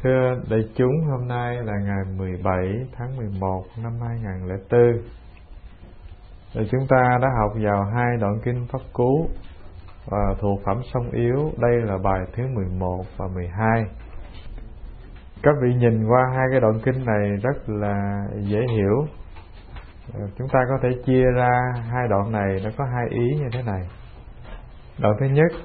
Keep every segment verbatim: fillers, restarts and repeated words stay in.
Thưa đại chúng, hôm nay là ngày mười bảy tháng mười một năm hai nghìn không trăm lẻ bốn. Rồi chúng ta đã học vào hai đoạn kinh Pháp Cú và thuộc phẩm Sông Yếu. Đây là bài thứ mười một và mười hai. Các vị nhìn qua hai cái đoạn kinh này rất là dễ hiểu. Chúng ta có thể chia ra hai đoạn này, nó có hai ý như thế này. Đoạn thứ nhất,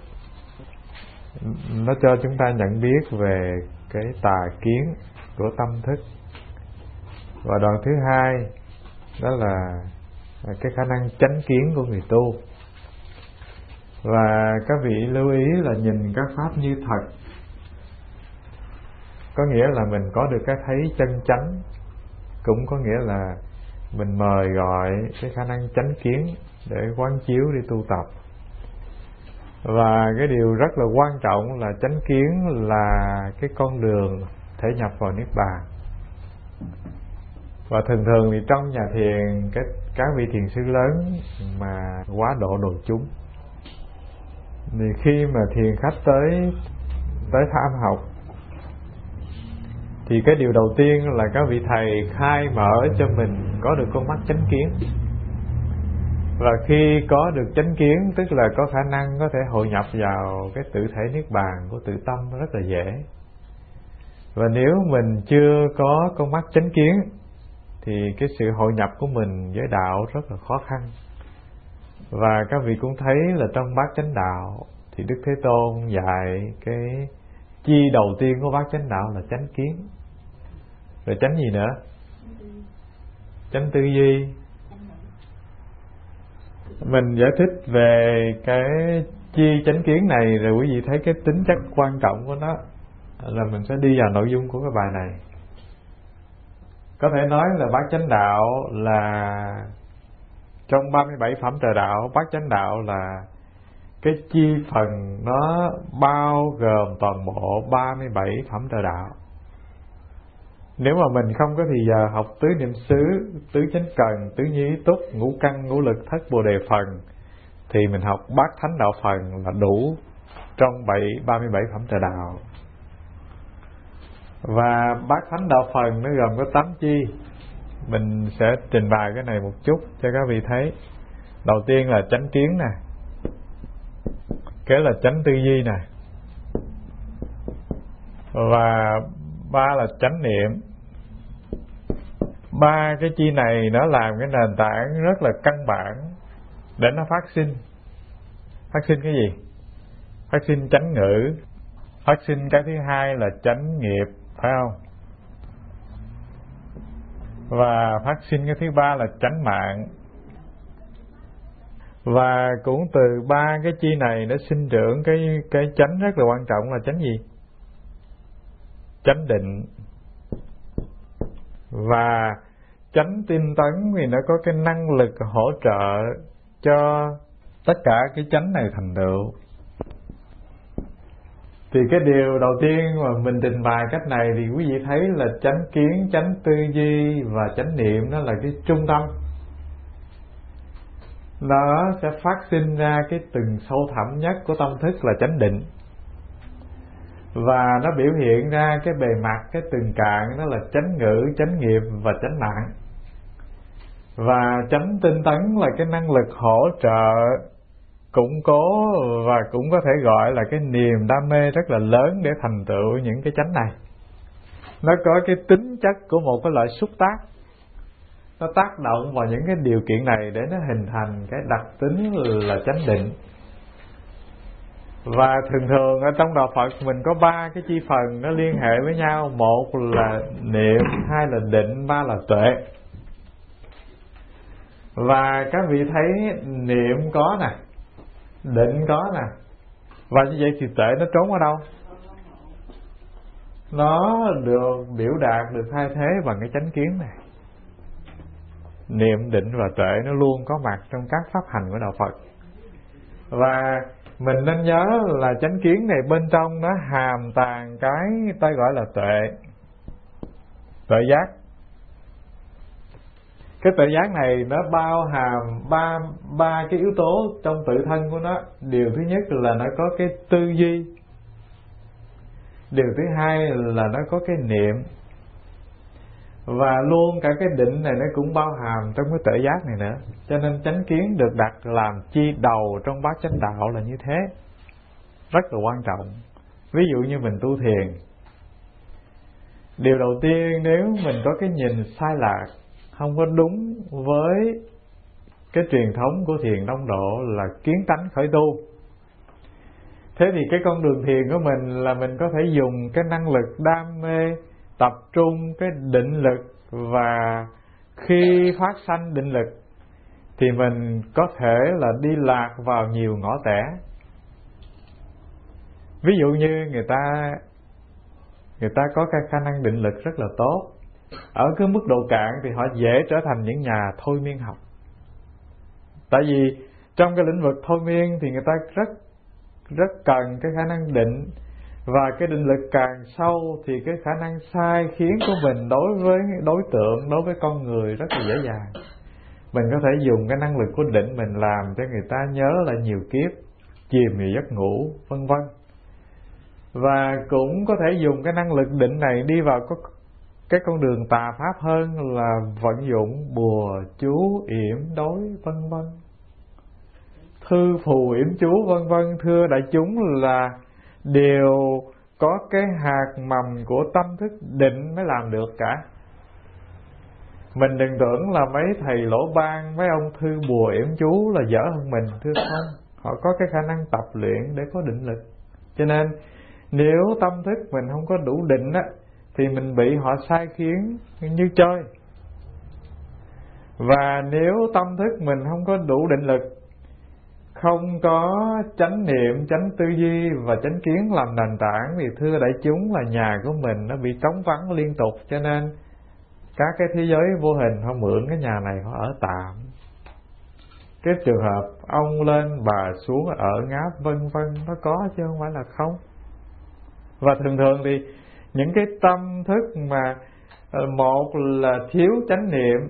nó cho chúng ta nhận biết về cái tà kiến của tâm thức. Và đoạn thứ hai, đó là cái khả năng chánh kiến của người tu. Và các vị lưu ý là nhìn các pháp như thật, có nghĩa là mình có được cái thấy chân chánh, cũng có nghĩa là mình mời gọi cái khả năng chánh kiến để quán chiếu đi tu tập. Và cái điều rất là quan trọng là chánh kiến là cái con đường thể nhập vào Niết Bàn. Và thường thường thì trong nhà thiền, các, các vị thiền sư lớn mà quá độ đồ chúng, thì khi mà thiền khách tới tới tham học, thì cái điều đầu tiên là các vị thầy khai mở cho mình có được con mắt chánh kiến. Và khi có được chánh kiến, tức là có khả năng có thể hội nhập vào cái tự thể Niết Bàn của tự tâm rất là dễ. Và nếu mình chưa có con mắt chánh kiến, thì cái sự hội nhập của mình với đạo rất là khó khăn. Và các vị cũng thấy là trong bát chánh đạo thì Đức Thế Tôn dạy cái chi đầu tiên của bát chánh đạo là chánh kiến. Rồi chánh gì nữa? Chánh tư duy. Mình giải thích về cái chi chánh kiến này rồi quý vị thấy cái tính chất quan trọng của nó, là mình sẽ đi vào nội dung của cái bài này. Có thể nói là bát chánh đạo là trong ba mươi bảy phẩm trời đạo, bát chánh đạo là cái chi phần nó bao gồm toàn bộ ba mươi bảy phẩm trời đạo. Nếu mà mình không có thì giờ học tứ niệm xứ, tứ chánh cần, tứ nhi ý túc, ngũ căn, ngũ lực, thất bồ đề phần, thì mình học bát thánh đạo phần là đủ trong ba mươi bảy phẩm trời đạo. Và bát thánh đạo phần nó gồm có tám chi. Mình sẽ trình bày cái này một chút cho các vị thấy. Đầu tiên là chánh kiến nè, kế là chánh tư duy nè, và ba là chánh niệm. Ba cái chi này nó làm cái nền tảng rất là căn bản để nó phát sinh. Phát sinh cái gì? Phát sinh chánh ngữ. Phát sinh cái thứ hai là chánh nghiệp, phải không? Và phát sinh cái thứ ba là chánh mạng. Và cũng từ ba cái chi này nó sinh trưởng cái cái chánh rất là quan trọng là chánh gì? Chánh định. Và chánh tinh tấn thì nó có cái năng lực hỗ trợ cho tất cả cái chánh này thành tựu. Thì cái điều đầu tiên mà mình trình bày cách này thì quý vị thấy là chánh kiến, chánh tư duy và chánh niệm nó là cái trung tâm. Nó sẽ phát sinh ra cái từng sâu thẳm nhất của tâm thức là chánh định. Và nó biểu hiện ra cái bề mặt, cái từng cạn đó là chánh ngữ, chánh nghiệp và chánh mạng. Và chánh tinh tấn là cái năng lực hỗ trợ, củng cố và cũng có thể gọi là cái niềm đam mê rất là lớn để thành tựu những cái chánh này. Nó có cái tính chất của một cái loại xúc tác. Nó tác động vào những cái điều kiện này để nó hình thành cái đặc tính là chánh định. Và thường thường ở trong đạo Phật mình có ba cái chi phần nó liên hệ với nhau. Một là niệm, hai là định, ba là tuệ. Và các vị thấy niệm có nè, định có nè, và như vậy thì tuệ nó trốn ở đâu? Nó được biểu đạt, được thay thế bằng cái chánh kiến này. Niệm, định và tuệ nó luôn có mặt trong các pháp hành của đạo Phật. Và mình nên nhớ là chánh kiến này bên trong nó hàm tàng cái ta gọi là tuệ, tuệ giác. Cái tuệ giác này nó bao hàm ba ba cái yếu tố trong tự thân của nó. Điều thứ nhất là nó có cái tư duy. Điều thứ hai là nó có cái niệm. Và luôn cả cái định này nó cũng bao hàm trong cái tuệ giác này nữa. Cho nên chánh kiến được đặt làm chi đầu trong bát chánh đạo là như thế. Rất là quan trọng. Ví dụ như mình tu thiền, điều đầu tiên nếu mình có cái nhìn sai lạc, không có đúng với cái truyền thống của thiền đông độ là kiến tánh khởi tu. Thế thì cái con đường thiền của mình là mình có thể dùng cái năng lực đam mê, tập trung cái định lực, và khi phát sanh định lực thì mình có thể là đi lạc vào nhiều ngõ tẻ. Ví dụ như người ta người ta có cái khả năng định lực rất là tốt, ở cái mức độ cạn thì họ dễ trở thành những nhà thôi miên học. Tại vì trong cái lĩnh vực thôi miên thì người ta rất rất cần cái khả năng định, và cái định lực càng sâu thì cái khả năng sai khiến của mình đối với đối tượng, đối với con người rất là dễ dàng. Mình có thể dùng cái năng lực của định mình làm cho người ta nhớ lại nhiều kiếp, chìm vào giấc ngủ, vân vân. Và cũng có thể dùng cái năng lực định này đi vào cái con đường tà pháp hơn là vận dụng bùa, chú, yểm, đối, vân vân, thư phù, yểm chú, vân vân. Thưa đại chúng là đều có cái hạt mầm của tâm thức định mới làm được cả. Mình đừng tưởng là mấy thầy lỗ ban, mấy ông thư bùa yểm chú là dở hơn mình, thưa không. Họ có cái khả năng tập luyện để có định lực. Cho nên nếu tâm thức mình không có đủ định á, thì mình bị họ sai khiến như chơi. Và nếu tâm thức mình không có đủ định lực, không có chánh niệm, chánh tư duy và chánh kiến làm nền tảng, thì thưa đại chúng là nhà của mình nó bị trống vắng liên tục. Cho nên các cái thế giới vô hình họ mượn cái nhà này họ ở tạm. Cái trường hợp ông lên bà xuống ở ngáp vân vân nó có chứ không phải là không. Và thường thường thì những cái tâm thức mà một là thiếu chánh niệm,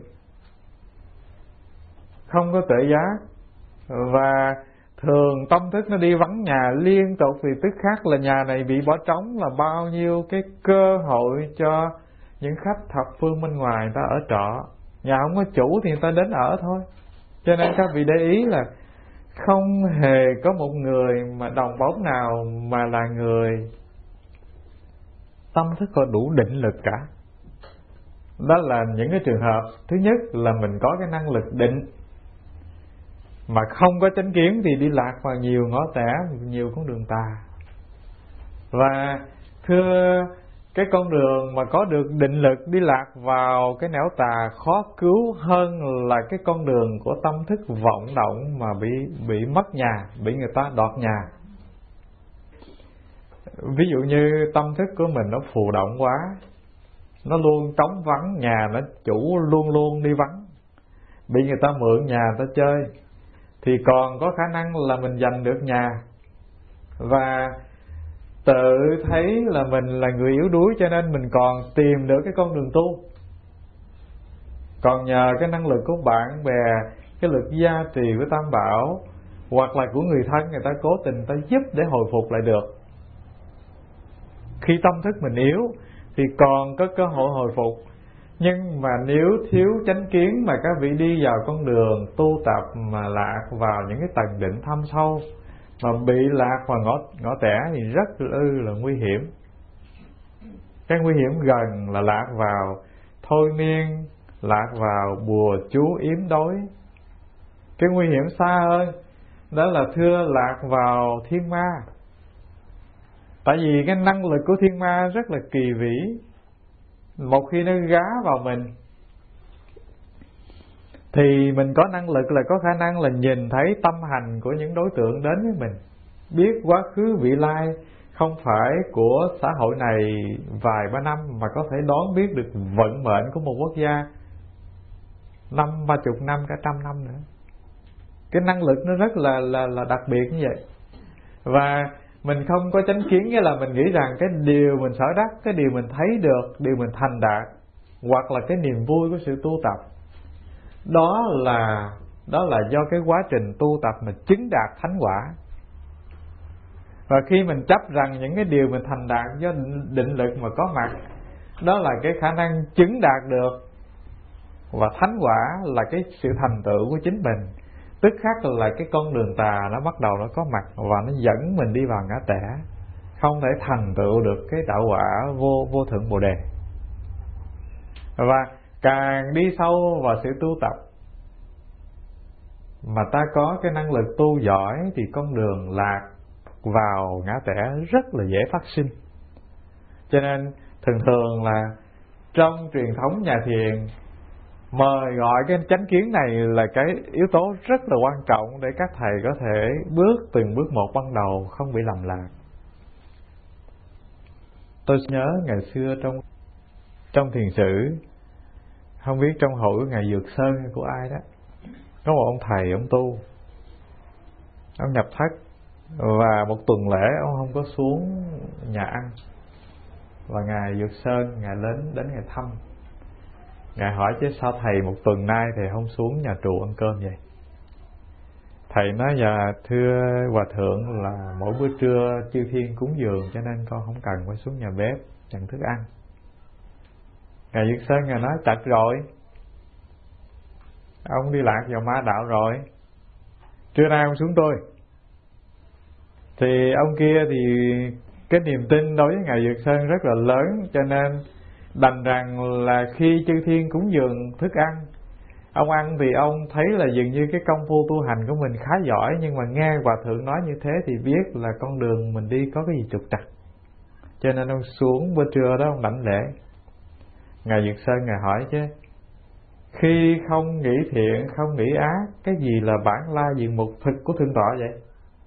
không có tuệ giác, và thường tâm thức nó đi vắng nhà liên tục, thì tức khác là nhà này bị bỏ trống, là bao nhiêu cái cơ hội cho những khách thập phương bên ngoài người ta ở trọ. Nhà không có chủ thì người ta đến ở thôi. Cho nên các vị để ý là không hề có một người mà đồng bóng nào mà là người tâm thức có đủ định lực cả. Đó là những cái trường hợp thứ nhất là mình có cái năng lực định mà không có chánh kiến thì đi lạc vào nhiều ngõ tẻ, nhiều con đường tà. Và thưa, cái con đường mà có được định lực đi lạc vào cái nẻo tà khó cứu hơn là cái con đường của tâm thức vọng động mà bị bị mất nhà, bị người ta đoạt nhà. Ví dụ như tâm thức của mình nó phù động quá, nó luôn trống vắng, nhà nó chủ luôn luôn đi vắng, bị người ta mượn nhà người ta chơi, thì còn có khả năng là mình giành được nhà. Và tự thấy là mình là người yếu đuối, cho nên mình còn tìm được cái con đường tu. Còn nhờ cái năng lực của bạn bè, cái lực gia trì của Tam Bảo, hoặc là của người thân, người ta cố tình ta giúp để hồi phục lại được. Khi tâm thức mình yếu thì còn có cơ hội hồi phục. Nhưng mà nếu thiếu chánh kiến mà các vị đi vào con đường tu tập mà lạc vào những cái tầng định thâm sâu, mà bị lạc vào ngõ, ngõ tẻ thì rất ư là nguy hiểm. Cái nguy hiểm gần là lạc vào thôi miên, lạc vào bùa chú yếm đối. Cái nguy hiểm xa hơn đó là thưa lạc vào thiên ma. Tại vì cái năng lực của thiên ma rất là kỳ vĩ. Một khi nó gá vào mình thì mình có năng lực là có khả năng là nhìn thấy tâm hành của những đối tượng đến với mình, biết quá khứ vị lai không phải của xã hội này vài ba năm, mà có thể đoán biết được vận mệnh của một quốc gia năm ba chục năm, cả trăm năm nữa. Cái năng lực nó rất là là là đặc biệt như vậy. Và mình không có chánh kiến, nghĩa là mình nghĩ rằng cái điều mình sở đắc, cái điều mình thấy được, điều mình thành đạt, hoặc là cái niềm vui của sự tu tập, đó là đó là do cái quá trình tu tập mà chứng đạt thánh quả. Và khi mình chấp rằng những cái điều mình thành đạt do định lực mà có mặt, đó là cái khả năng chứng đạt được, và thánh quả là cái sự thành tựu của chính mình, tức khắc là cái con đường tà nó bắt đầu nó có mặt và nó dẫn mình đi vào ngã tẻ, không thể thành tựu được cái đạo quả vô vô thượng bồ đề. Và càng đi sâu vào sự tu tập mà ta có cái năng lực tu giỏi thì con đường lạc vào ngã tẻ rất là dễ phát sinh. Cho nên thường thường là trong truyền thống nhà thiền mời gọi cái chánh kiến này là cái yếu tố rất là quan trọng để các thầy có thể bước từng bước một ban đầu không bị lầm lạc. Tôi nhớ ngày xưa trong trong thiền sử, không biết trong hội của ngài Dược Sơn hay của ai đó, có một ông thầy ông tu, ông nhập thất và một tuần lễ ông không có xuống nhà ăn, và ngài Dược Sơn ngài đến đến ngài thăm. Ngài hỏi chứ sao thầy một tuần nay thầy không xuống nhà trụ ăn cơm vậy? Thầy nói dạ thưa hòa thượng là mỗi bữa trưa chư thiên cúng dường cho nên con không cần phải xuống nhà bếp nhận thức ăn. Ngài Dược Sơn ngài nói chật rồi, ông đi lạc vào ma đạo rồi, trưa nay ông xuống tôi. Thì ông kia thì cái niềm tin đối với ngài Dược Sơn rất là lớn, cho nên đành rằng là khi chư thiên cúng dường thức ăn, ông ăn thì ông thấy là dường như cái công phu tu hành của mình khá giỏi, nhưng mà nghe hòa thượng nói như thế thì biết là con đường mình đi có cái gì trục trặc, cho nên ông xuống bữa trưa đó ông đảnh lễ. Ngài Dược Sơn ngài hỏi chứ khi không nghĩ thiện không nghĩ ác, cái gì là bản la diện mục thực của thượng tọa vậy?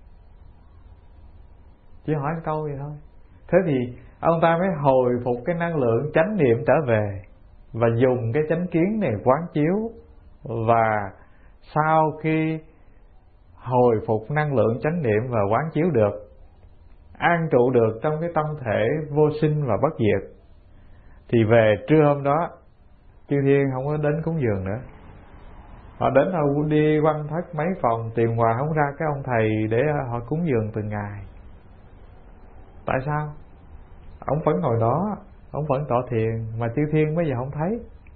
Chỉ hỏi một câu vậy thôi. Thế thì ông ta mới hồi phục cái năng lượng chánh niệm trở về và dùng cái chánh kiến này quán chiếu. Và sau khi hồi phục năng lượng chánh niệm và quán chiếu được, an trụ được trong cái tâm thể vô sinh và bất diệt, thì về trưa hôm đó chư thiên không có đến cúng dường nữa. Họ đến họ đi quanh thất mấy phòng tìm hoài không ra cái ông thầy để họ cúng dường từng ngày. Tại sao? Ông vẫn ngồi đó, ông vẫn tọa thiền mà chư thiên bây giờ không thấy.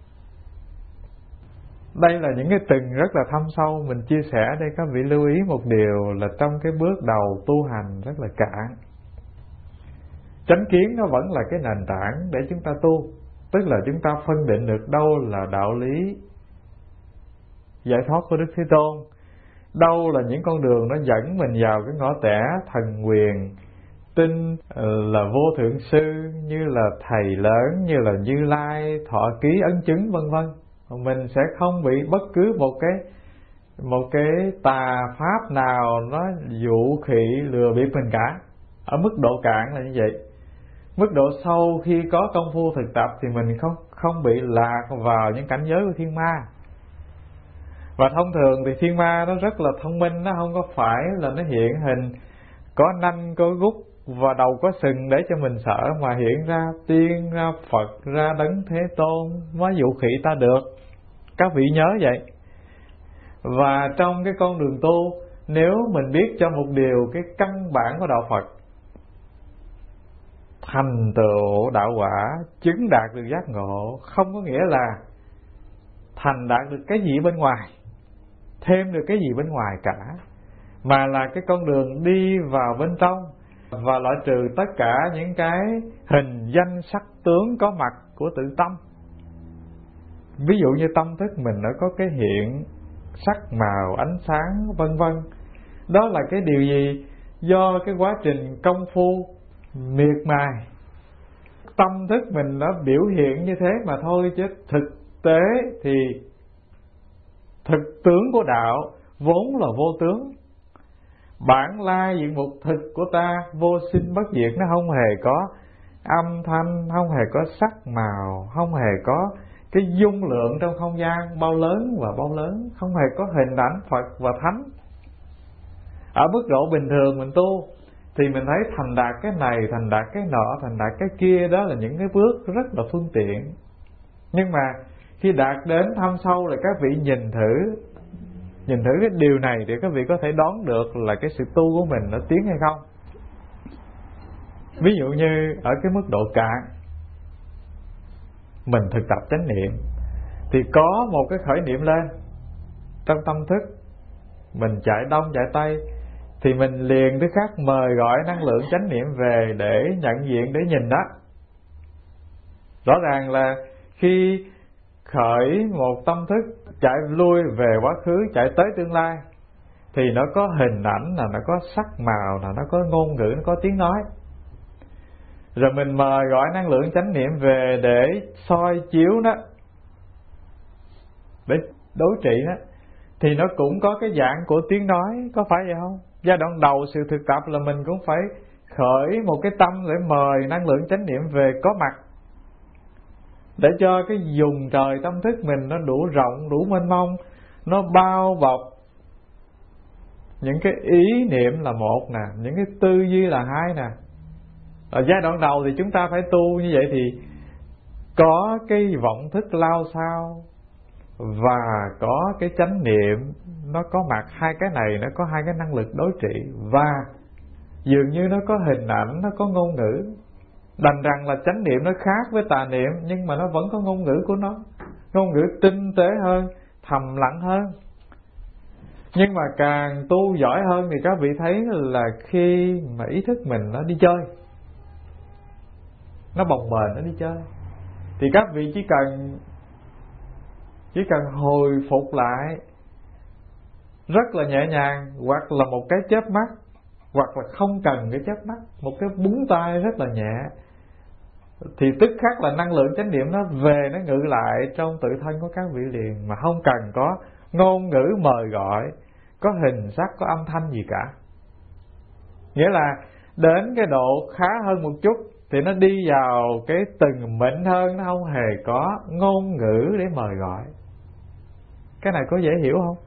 Đây là những cái từng rất là thâm sâu mình chia sẻ đây. Các vị lưu ý một điều là trong cái bước đầu tu hành rất là cạn, chánh kiến nó vẫn là cái nền tảng để chúng ta tu. Tức là chúng ta phân định được đâu là đạo lý giải thoát của Đức Thế Tôn, đâu là những con đường nó dẫn mình vào cái ngõ tẻ thần quyền, tin là vô thượng sư, như là thầy lớn, như là Như Lai, thọ ký ấn chứng vân vân. Mình sẽ không bị bất cứ một cái một cái tà pháp nào nó dụ khỉ lừa bịp mình cả. Ở mức độ cạn là như vậy. Mức độ sâu khi có công phu thực tập thì mình không không bị lạc vào những cảnh giới của thiên ma. Và thông thường thì thiên ma nó rất là thông minh, nó không có phải là nó hiện hình có nanh có gút và đầu có sừng để cho mình sợ, mà hiện ra tiên, ra Phật, ra Đấng Thế Tôn mới dụ khỉ ta được. Các vị nhớ vậy. Và trong cái con đường tu, nếu mình biết cho một điều cái căn bản của đạo Phật, thành tựu đạo quả, chứng đạt được giác ngộ, không có nghĩa là thành đạt được cái gì bên ngoài, thêm được cái gì bên ngoài cả, mà là cái con đường đi vào bên trong và loại trừ tất cả những cái hình danh sắc tướng có mặt của tự tâm. Ví dụ như tâm thức mình nó có cái hiện sắc màu ánh sáng vân vân, đó là cái điều gì? Do cái quá trình công phu miệt mài, tâm thức mình nó biểu hiện như thế mà thôi, chứ thực tế thì thực tướng của đạo vốn là vô tướng. Bản la diện mục thực của ta vô sinh bất diệt, nó không hề có âm thanh, không hề có sắc màu, không hề có cái dung lượng trong không gian bao lớn và bao lớn, không hề có hình ảnh Phật và Thánh. Ở mức độ bình thường mình tu thì mình thấy thành đạt cái này, thành đạt cái nọ, thành đạt cái kia, đó là những cái bước rất là phương tiện. Nhưng mà khi đạt đến thâm sâu là các vị nhìn thử Nhìn thử cái điều này để các vị có thể đoán được là cái sự tu của mình nó tiến hay không. Ví dụ như ở cái mức độ cạn, mình thực tập chánh niệm thì có một cái khởi niệm lên trong tâm thức, mình chạy đông chạy tây, thì mình liền tức khắc mời gọi năng lượng chánh niệm về để nhận diện, để nhìn đó. Rõ ràng là khi khởi một tâm thức chạy lui về quá khứ, chạy tới tương lai, thì nó có hình ảnh, là nó có sắc màu, là nó có ngôn ngữ, nó có tiếng nói. Rồi mình mời gọi năng lượng chánh niệm về để soi chiếu nó, để đối trị nó, thì nó cũng có cái dạng của tiếng nói, có phải vậy không? Giai đoạn đầu sự thực tập là mình cũng phải khởi một cái tâm để mời năng lượng chánh niệm về có mặt, để cho cái vùng trời tâm thức mình nó đủ rộng, đủ mênh mông, nó bao bọc. Những cái ý niệm là một nè, những cái tư duy là hai nè. Ở giai đoạn đầu thì chúng ta phải tu như vậy, thì có cái vọng thức lao sao và có cái chánh niệm nó có mặt. Hai cái này nó có hai cái năng lực đối trị, và dường như nó có hình ảnh, nó có ngôn ngữ. Đành rằng là chánh niệm nó khác với tà niệm, nhưng mà nó vẫn có ngôn ngữ của nó, ngôn ngữ tinh tế hơn, thầm lặng hơn. Nhưng mà càng tu giỏi hơn thì các vị thấy là khi mà ý thức mình nó đi chơi, nó bồng bềnh, nó đi chơi, thì các vị chỉ cần Chỉ cần hồi phục lại rất là nhẹ nhàng, hoặc là một cái chớp mắt, hoặc là không cần cái chớp mắt, một cái búng tay rất là nhẹ, thì tức khắc là năng lượng chánh niệm nó về, nó ngự lại trong tự thân của các vị liền, mà không cần có ngôn ngữ mời gọi, có hình sắc, có âm thanh gì cả. Nghĩa là đến cái độ khá hơn một chút thì nó đi vào cái từng mịn hơn, nó không hề có ngôn ngữ để mời gọi. Cái này có dễ hiểu không?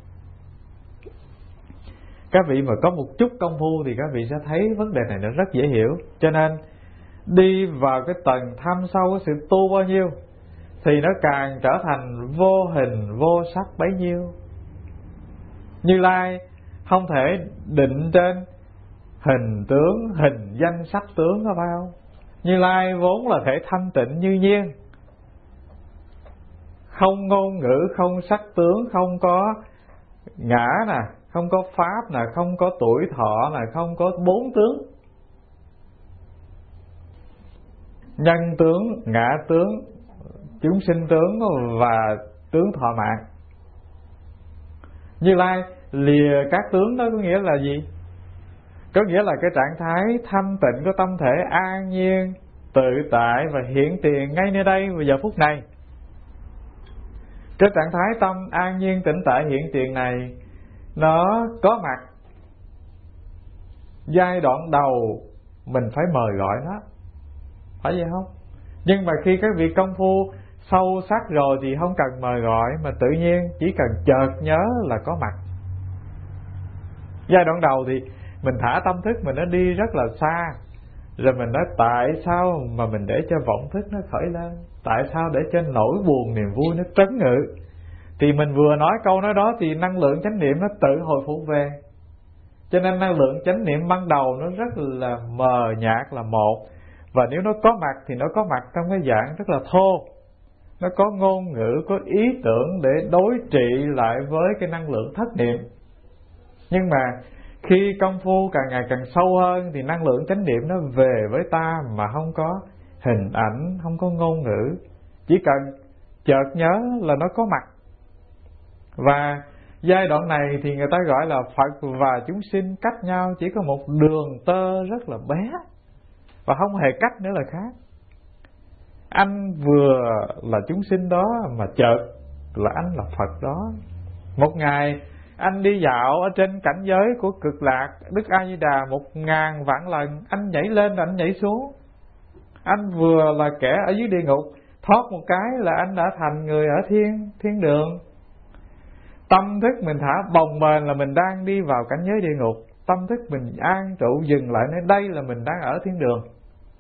Các vị mà có một chút công phu thì các vị sẽ thấy vấn đề này nó rất dễ hiểu. Cho nên đi vào cái tầng thâm sâu của sự tu bao nhiêu thì nó càng trở thành vô hình vô sắc bấy nhiêu. Như Lai không thể định trên hình tướng, hình danh sắc tướng, có phải không? Như Lai vốn là thể thanh tịnh như nhiên, không ngôn ngữ, không sắc tướng, không có ngã nè, không có pháp nè, không có tuổi thọ nè, không có bốn tướng: nhân tướng, ngã tướng, chúng sinh tướng và tướng thọ mạng. Như Lai lìa các tướng đó có nghĩa là gì? Có nghĩa là cái trạng thái thanh tịnh của tâm thể an nhiên, tự tại và hiện tiền ngay nơi đây và giờ phút này. Cái trạng thái tâm an nhiên tĩnh tại hiện tiền này nó có mặt. Giai đoạn đầu mình phải mời gọi nó, phải vậy không? Nhưng mà khi các vị công phu sâu sắc rồi thì không cần mời gọi, mà tự nhiên chỉ cần chợt nhớ là có mặt. Giai đoạn đầu thì mình thả tâm thức mình nó đi rất là xa, rồi mình nói tại sao mà mình để cho vọng thức nó khởi lên, tại sao để cho nỗi buồn niềm vui nó trấn ngự. Thì mình vừa nói câu nói đó thì năng lượng chánh niệm nó tự hồi phục về. Cho nên năng lượng chánh niệm ban đầu nó rất là mờ nhạt là một, và nếu nó có mặt thì nó có mặt trong cái dạng rất là thô, nó có ngôn ngữ, có ý tưởng để đối trị lại với cái năng lượng thất niệm. Nhưng mà khi công phu càng ngày càng sâu hơn thì năng lượng chánh niệm nó về với ta mà không có hình ảnh, không có ngôn ngữ, chỉ cần chợt nhớ là nó có mặt. Và giai đoạn này thì người ta gọi là Phật và chúng sinh cách nhau chỉ có một đường tơ rất là bé, và không hề cách nữa là khác. Anh vừa là chúng sinh đó, mà chợt là anh là Phật đó. Một ngày anh đi dạo ở trên cảnh giới của cực lạc Đức A Di Đà một ngàn vạn lần, anh nhảy lên rồi anh nhảy xuống. Anh vừa là kẻ ở dưới địa ngục, thoát một cái là anh đã thành người ở thiên thiên đường. Tâm thức mình thả bồng bềnh là mình đang đi vào cảnh giới địa ngục. Tâm thức mình an trụ dừng lại nơi đây là mình đang ở thiên đường.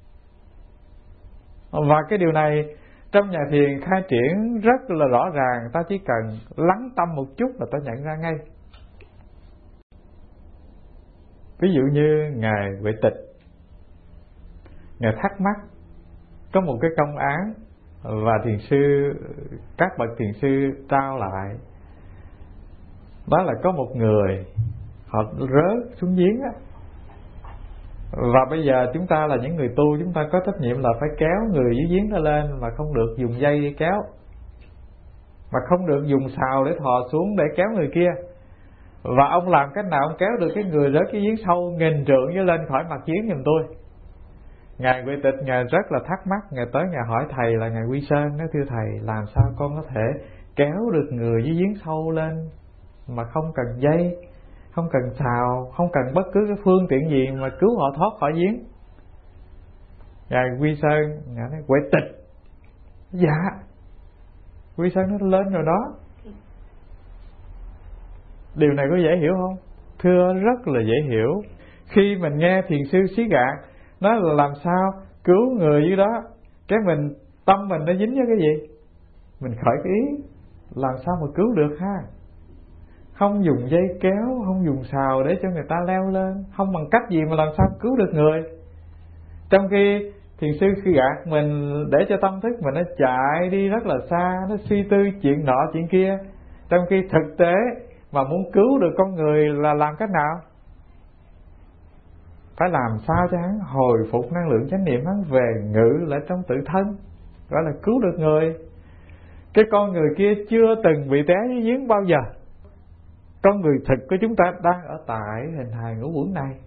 Và cái điều này trong nhà thiền khai triển rất là rõ ràng. Ta chỉ cần lắng tâm một chút là ta nhận ra ngay. Ví dụ như Ngài Huệ Tịch, Ngài thắc mắc có một cái công án, và thiền sư, các bậc thiền sư trao lại. Đó là có một người họ rớt xuống giếng á, và bây giờ chúng ta là những người tu, chúng ta có trách nhiệm là phải kéo người dưới giếng đó lên, và không được dùng dây kéo, và không được dùng sào để thò xuống để kéo người kia. Và ông làm cách nào ông kéo được cái người rớt cái giếng sâu nghìn trượng với lên khỏi mặt giếng giùm tôi. Ngài Huệ Tịch Ngài rất là thắc mắc, Ngài tới Ngài hỏi thầy là Ngài Quy Sơn, nói thưa thầy, làm sao con có thể kéo được người dưới giếng sâu lên mà không cần dây, không cần xào, không cần bất cứ cái phương tiện gì mà cứu họ thoát khỏi giếng. Ngài Quy Sơn Ngài nói Huệ Tịch, dạ. Quy Sơn nó lên rồi đó. Điều này có dễ hiểu không? Thưa, rất là dễ hiểu. Khi mình nghe thiền sư Xí Gạt nói là làm sao cứu người dưới đó, cái mình tâm mình nó dính với cái gì? Mình khởi cái ý làm sao mà cứu được ha. Không dùng dây kéo, không dùng sào để cho người ta leo lên, không bằng cách gì mà làm sao cứu được người. Trong khi thiền sư Xí Gạt mình để cho tâm thức mình nó chạy đi rất là xa, nó suy tư chuyện nọ chuyện kia, trong khi thực tế mà muốn cứu được con người là làm cách nào? Phải làm sao cho hắn hồi phục năng lượng chánh niệm, hắn về ngự lại trong tự thân, gọi là cứu được người. Cái con người kia chưa từng bị té dưới giếng bao giờ. Con người thực của chúng ta đang ở tại hình hài ngũ uẩn này,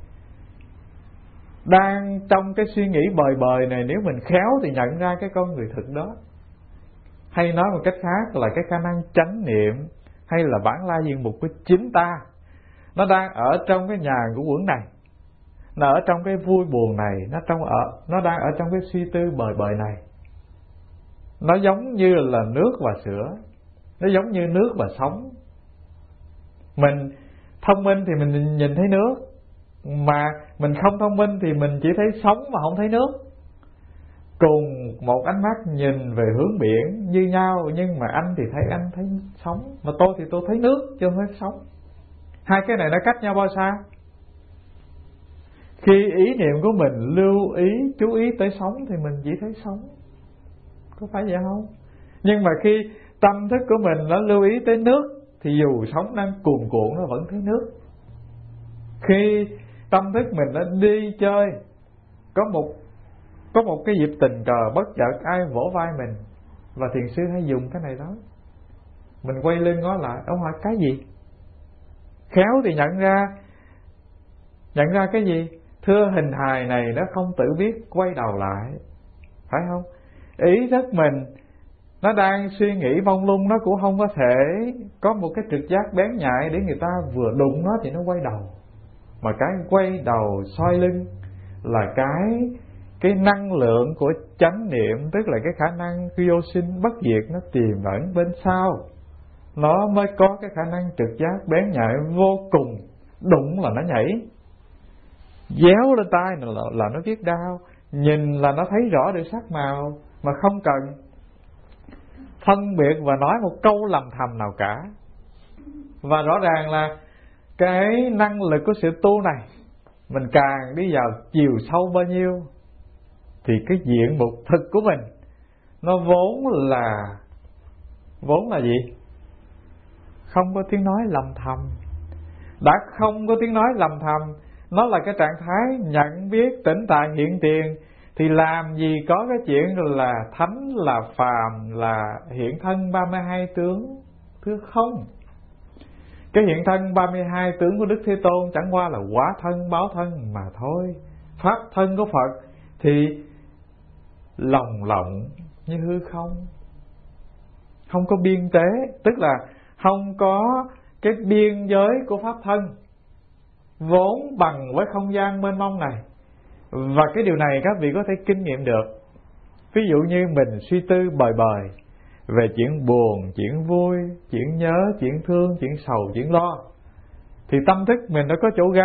đang trong cái suy nghĩ bời bời này. Nếu mình khéo thì nhận ra cái con người thực đó, hay nói một cách khác là cái khả năng chánh niệm hay là bản lai diện mục của chính ta, nó đang ở trong cái nhà ngũ uẩn này, nó ở trong cái vui buồn này, nó trong ở nó đang ở trong cái suy tư bời bời này. Nó giống như là nước và sữa, nó giống như nước và sống. Mình thông minh thì mình nhìn thấy nước, mà mình không thông minh thì mình chỉ thấy sống mà không thấy nước. Cùng một ánh mắt nhìn về hướng biển như nhau, nhưng mà anh thì thấy anh thấy sống, mà tôi thì tôi thấy nước chứ không thấy sống. Hai cái này nó cách nhau bao xa? Khi ý niệm của mình lưu ý, chú ý tới sống thì mình chỉ thấy sống, có phải vậy không? Nhưng mà khi tâm thức của mình nó lưu ý tới nước thì dù sống đang cuồn cuộn nó vẫn thấy nước. Khi tâm thức mình nó đi chơi, có một có một cái dịp tình cờ bất chợt ai vỗ vai mình, và thiền sư hay dùng cái này đó, mình quay lưng ngó lại, ông hỏi cái gì? Khéo thì nhận ra nhận ra cái gì? Thưa, hình hài này nó không tự biết quay đầu lại, phải không? Ý thức mình nó đang suy nghĩ mông lung, nó cũng không có thể có một cái trực giác bén nhạy để người ta vừa đụng nó thì nó quay đầu. Mà cái quay đầu xoay lưng là cái cái năng lượng của chánh niệm, tức là cái khả năng vô sinh bất diệt nó tiềm ẩn bên sau, nó mới có cái khả năng trực giác bén nhạy vô cùng. Đụng là nó nhảy, déo lên tai là, là nó biết đau, nhìn là nó thấy rõ được sắc màu, mà không cần phân biệt và nói một câu lầm thầm nào cả. Và rõ ràng là cái năng lực của sự tu này, mình càng đi vào chiều sâu bao nhiêu thì cái diện mục thực của mình nó vốn là vốn là gì? Không có tiếng nói lầm thầm. Đã không có tiếng nói lầm thầm, nó là cái trạng thái nhận biết tỉnh tại hiện tiền, thì làm gì có cái chuyện là thánh, là phàm, là hiện thân ba mươi hai tướng. Thưa không. Cái hiện thân ba mươi hai tướng của Đức Thế Tôn chẳng qua là quả thân báo thân mà thôi. Pháp thân của Phật thì lồng lộng như hư không, không có biên tế, tức là không có cái biên giới của pháp thân, vốn bằng với không gian mênh mông này. Và cái điều này các vị có thể kinh nghiệm được. Ví dụ như mình suy tư bời bời về chuyện buồn, chuyện vui, chuyện nhớ, chuyện thương, chuyện sầu, chuyện lo, thì tâm thức mình nó có chỗ gá,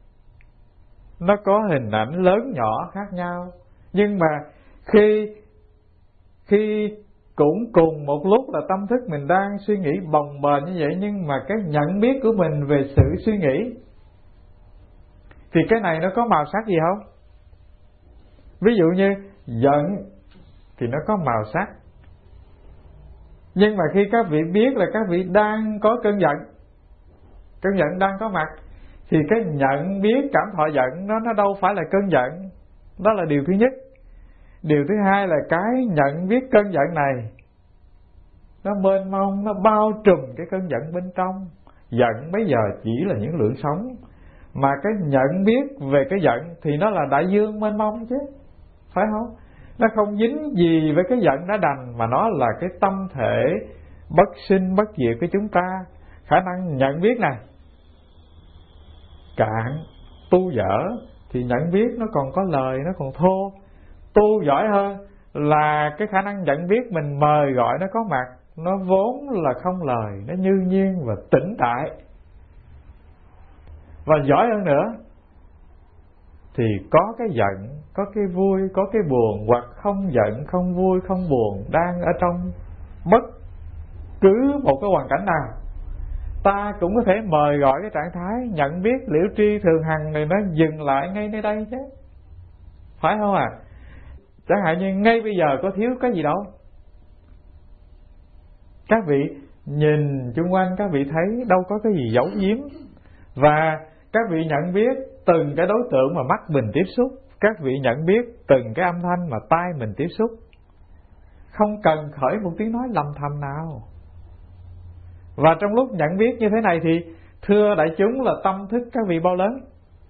nó có hình ảnh lớn nhỏ khác nhau. Nhưng mà khi khi cũng cùng một lúc là tâm thức mình đang suy nghĩ bồng bềnh như vậy, nhưng mà cái nhận biết của mình về sự suy nghĩ thì cái này nó có màu sắc gì không? Ví dụ như giận thì nó có màu sắc, nhưng mà khi các vị biết là các vị đang có cơn giận, cơn giận đang có mặt, thì cái nhận biết cảm thọ giận nó nó đâu phải là cơn giận. Đó là điều thứ nhất. Điều thứ hai là cái nhận biết cơn giận này nó mênh mông, nó bao trùm cái cơn giận bên trong. Giận bây giờ chỉ là những lưỡi sống, mà cái nhận biết về cái giận thì nó là đại dương mênh mông chứ, phải không? Nó không dính gì với cái giận đã đành, mà nó là cái tâm thể bất sinh bất diệt của chúng ta. Khả năng nhận biết này cạn, tu dở thì nhận biết nó còn có lời, nó còn thô. Tu giỏi hơn là cái khả năng nhận biết mình mời gọi nó có mặt, nó vốn là không lời, nó như nhiên và tĩnh tại. Và giỏi hơn nữa thì có cái giận, có cái vui, có cái buồn, hoặc không giận, không vui, không buồn, đang ở trong bất cứ một cái hoàn cảnh nào, ta cũng có thể mời gọi cái trạng thái nhận biết liễu tri thường hằng này nó dừng lại ngay nơi đây chứ, phải không à? Chẳng hạn như ngay bây giờ có thiếu cái gì đâu, các vị nhìn chung quanh các vị thấy đâu có cái gì giấu giếm, và các vị nhận biết từng cái đối tượng mà mắt mình tiếp xúc, các vị nhận biết từng cái âm thanh mà tai mình tiếp xúc, không cần khởi một tiếng nói lầm thầm nào. Và trong lúc nhận biết như thế này thì thưa đại chúng là tâm thức các vị bao lớn.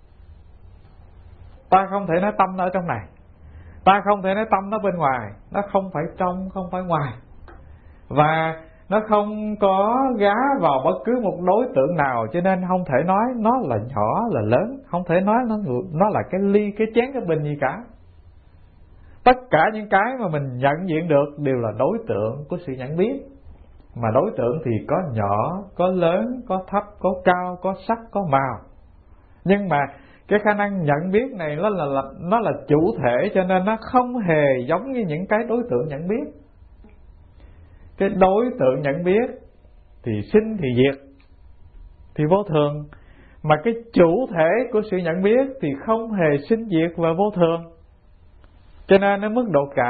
Ta không thể nói tâm nó ở trong này, ta không thể nói tâm nó bên ngoài, nó không phải trong, không phải ngoài, và nó không có gá vào bất cứ một đối tượng nào, cho nên không thể nói nó là nhỏ là lớn, không thể nói nó nó là cái ly, cái chén, cái bình gì cả. Tất cả những cái mà mình nhận diện được đều là đối tượng của sự nhận biết. Mà đối tượng thì có nhỏ, có lớn, có thấp, có cao, có sắc, có màu. Nhưng mà cái khả năng nhận biết này nó là, là nó là chủ thể, cho nên nó không hề giống như những cái đối tượng nhận biết. Cái đối tượng nhận biết thì sinh thì diệt, thì vô thường. Mà cái chủ thể của sự nhận biết thì không hề sinh diệt và vô thường. Cho nên ở mức độ cả,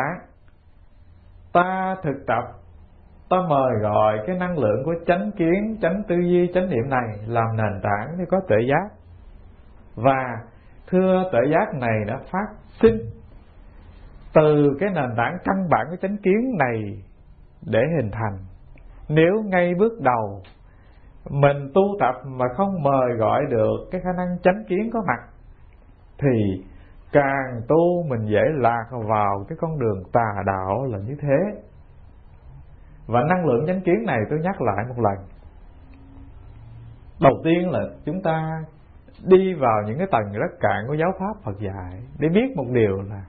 ta thực tập, ta mời gọi cái năng lượng của chánh kiến, chánh tư duy, chánh niệm này làm nền tảng để có tuệ giác. Và thưa tuệ giác này đã phát sinh từ cái nền tảng căn bản của chánh kiến này để hình thành. Nếu ngay bước đầu mình tu tập mà không mời gọi được cái khả năng chánh kiến có mặt, thì càng tu mình dễ lạc vào cái con đường tà đạo là như thế. Và năng lượng chánh kiến này tôi nhắc lại một lần. Đầu tiên là chúng ta đi vào những cái tầng rất cạn của giáo pháp Phật dạy để biết một điều là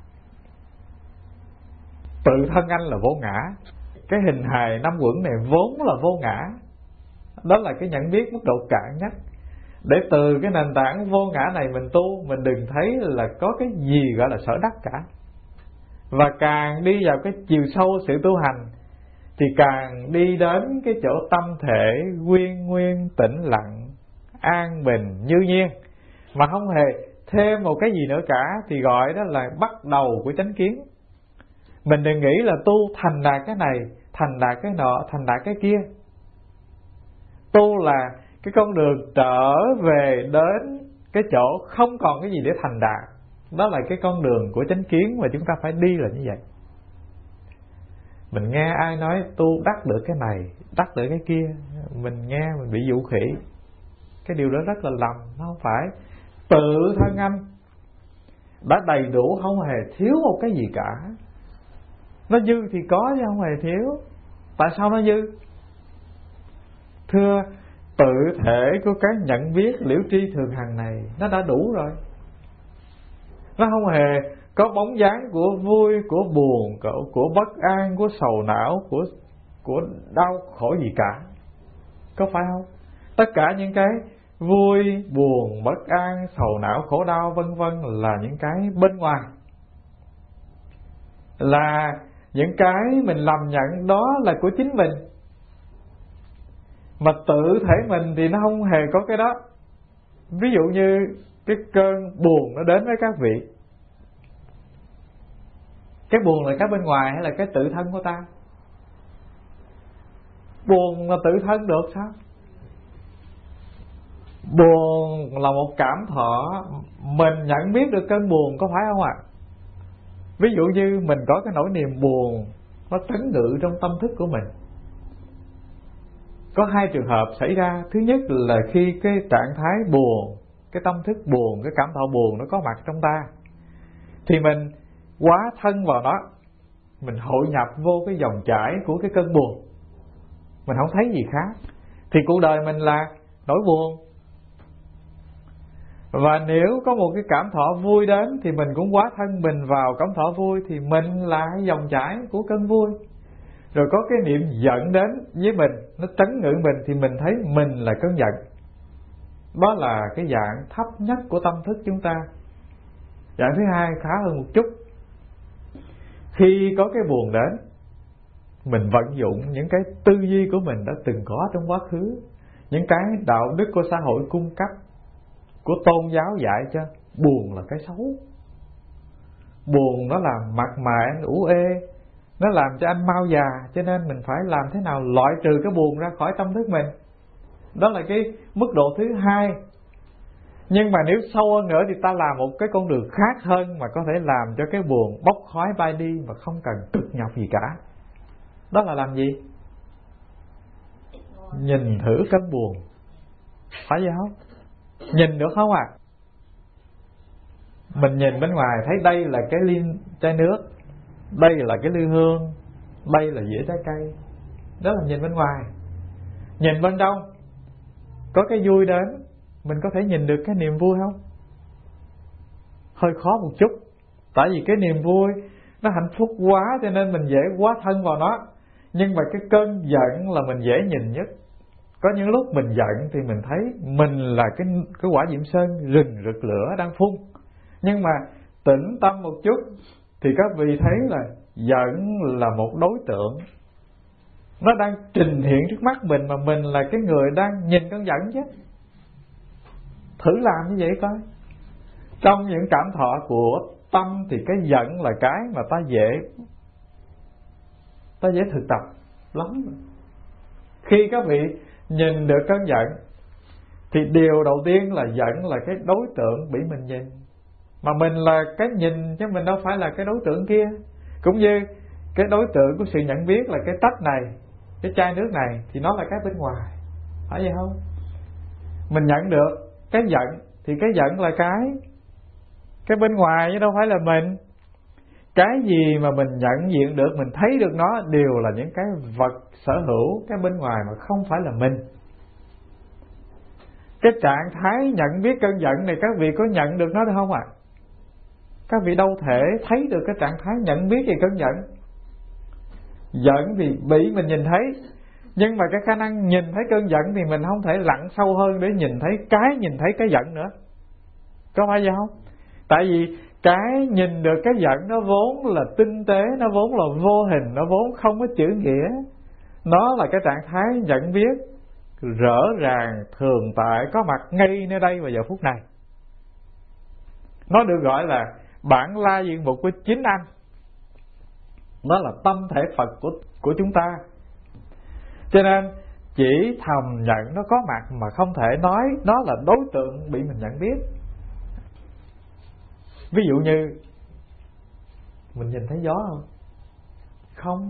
tự thân anh là vô ngã. Cái hình hài năm quẩn này vốn là vô ngã. Đó là cái nhận biết mức độ cạn nhất. Để từ cái nền tảng vô ngã này mình tu, mình đừng thấy là có cái gì gọi là sở đắc cả. Và càng đi vào cái chiều sâu sự tu hành thì càng đi đến cái chỗ tâm thể nguyên nguyên tĩnh lặng, an bình như nhiên, mà không hề thêm một cái gì nữa cả, thì gọi đó là bắt đầu của chánh kiến. Mình đừng nghĩ là tu thành đạt cái này, thành đạt cái nọ, thành đạt cái kia. Tu là cái con đường trở về đến cái chỗ không còn cái gì để thành đạt. Đó là cái con đường của chánh kiến mà chúng ta phải đi là như vậy. Mình nghe ai nói tu đắc được cái này, đắc được cái kia, mình nghe mình bị dụ khỉ. Cái điều đó rất là lầm. Nó không phải. Tự thân anh đã đầy đủ, không hề thiếu một cái gì cả. Nó dư thì có chứ không hề thiếu. Tại sao nó dư? Thưa, tự thể của cái nhận biết liễu tri thường hằng này nó đã đủ rồi. Nó không hề có bóng dáng của vui, của buồn, của, của bất an, của sầu não, của, của đau khổ gì cả. Có phải không? Tất cả những cái vui, buồn, bất an, sầu não, khổ đau vân vân là những cái bên ngoài, là những cái mình làm nhận đó là của chính mình. Mà tự thể mình thì nó không hề có cái đó. Ví dụ như cái cơn buồn nó đến với các vị, Cái buồn là cái bên ngoài hay là cái tự thân của ta? Buồn là tự thân được sao? Buồn là một cảm thọ, mình nhận biết được cơn buồn, có phải không ạ? Ví dụ như mình có cái nỗi niềm buồn nó trấn ngự trong tâm thức của mình. Có hai trường hợp xảy ra. Thứ nhất là khi cái trạng thái buồn, cái tâm thức buồn, cái cảm thọ buồn nó có mặt trong ta, thì mình quá thân vào nó, mình hội nhập vô cái dòng chảy của cái cơn buồn, mình không thấy gì khác, thì cuộc đời mình là nỗi buồn. Và nếu có một cái cảm thọ vui đến thì mình cũng quá thân mình vào cảm thọ vui, thì mình là dòng chảy của cơn vui. Rồi có cái niệm giận đến với mình, nó trấn ngự mình, thì mình thấy mình là cơn giận. Đó là cái dạng thấp nhất của tâm thức chúng ta. Dạng thứ hai khá hơn một chút. Khi có cái buồn đến, mình vận dụng những cái tư duy của mình đã từng có trong quá khứ, những cái đạo đức của xã hội cung cấp, của tôn giáo dạy cho. Buồn là cái xấu, buồn nó làm mặt mày anh ủ ê, nó làm cho anh mau già, cho nên mình phải làm thế nào loại trừ cái buồn ra khỏi tâm thức mình. Đó là cái mức độ thứ hai. Nhưng mà nếu sâu hơn nữa thì ta làm một cái con đường khác hơn, mà có thể làm cho cái buồn bốc khói bay đi mà không cần cực nhọc gì cả. Đó là làm gì? Nhìn thử cơn buồn. Phải vậy không? Nhìn được không ạ? À? Mình nhìn bên ngoài thấy đây là cái ly chai nước, đây là cái ly hương, đây là dĩa trái cây. Đó là nhìn bên ngoài. Nhìn bên trong, có cái vui đến, mình có thể nhìn được cái niềm vui không? Hơi khó một chút. Tại vì cái niềm vui nó hạnh phúc quá, cho nên mình dễ quá thân vào nó. Nhưng mà cái cơn giận là mình dễ nhìn nhất. Có những lúc mình giận thì mình thấy mình là cái, cái quả diệm sơn rừng rực lửa đang phun. Nhưng mà tĩnh tâm một chút thì các vị thấy là giận là một đối tượng, nó đang trình hiện trước mắt mình, mà mình là cái người đang nhìn cơn giận chứ. Thử làm như vậy coi. Trong những cảm thọ của tâm thì cái giận là cái mà ta dễ Ta dễ thực tập lắm. Khi các vị nhìn được cơn giận thì điều đầu tiên là giận là cái đối tượng bị mình nhìn, mà mình là cái nhìn chứ mình đâu phải là cái đối tượng kia. Cũng như cái đối tượng của sự nhận biết là cái tách này, cái chai nước này, thì nó là cái bên ngoài. Phải vậy không? Mình nhận được cái giận thì cái giận là cái Cái bên ngoài chứ đâu phải là mình. Cái gì mà mình nhận diện được, mình thấy được nó, đều là những cái vật sở hữu, cái bên ngoài mà không phải là mình. Cái trạng thái nhận biết cơn giận này các vị có nhận được nó được không ạ? À? Các vị đâu thể thấy được cái trạng thái nhận biết về cơn giận. Giận thì bị mình nhìn thấy, nhưng mà cái khả năng nhìn thấy cơn giận thì mình không thể lặn sâu hơn để nhìn thấy cái nhìn thấy cái giận nữa. Có phải vậy không? Tại vì cái nhìn được cái giận nó vốn là tinh tế, nó vốn là vô hình, nó vốn không có chữ nghĩa. Nó là cái trạng thái nhận biết rõ ràng, thường tại, có mặt ngay nơi đây vào giờ phút này. Nó được gọi là bản la diện mục của chính anh. Nó là tâm thể Phật của, của chúng ta. Cho nên chỉ thầm nhận nó có mặt mà không thể nói nó là đối tượng bị mình nhận biết. Ví dụ như mình nhìn thấy gió không? Không.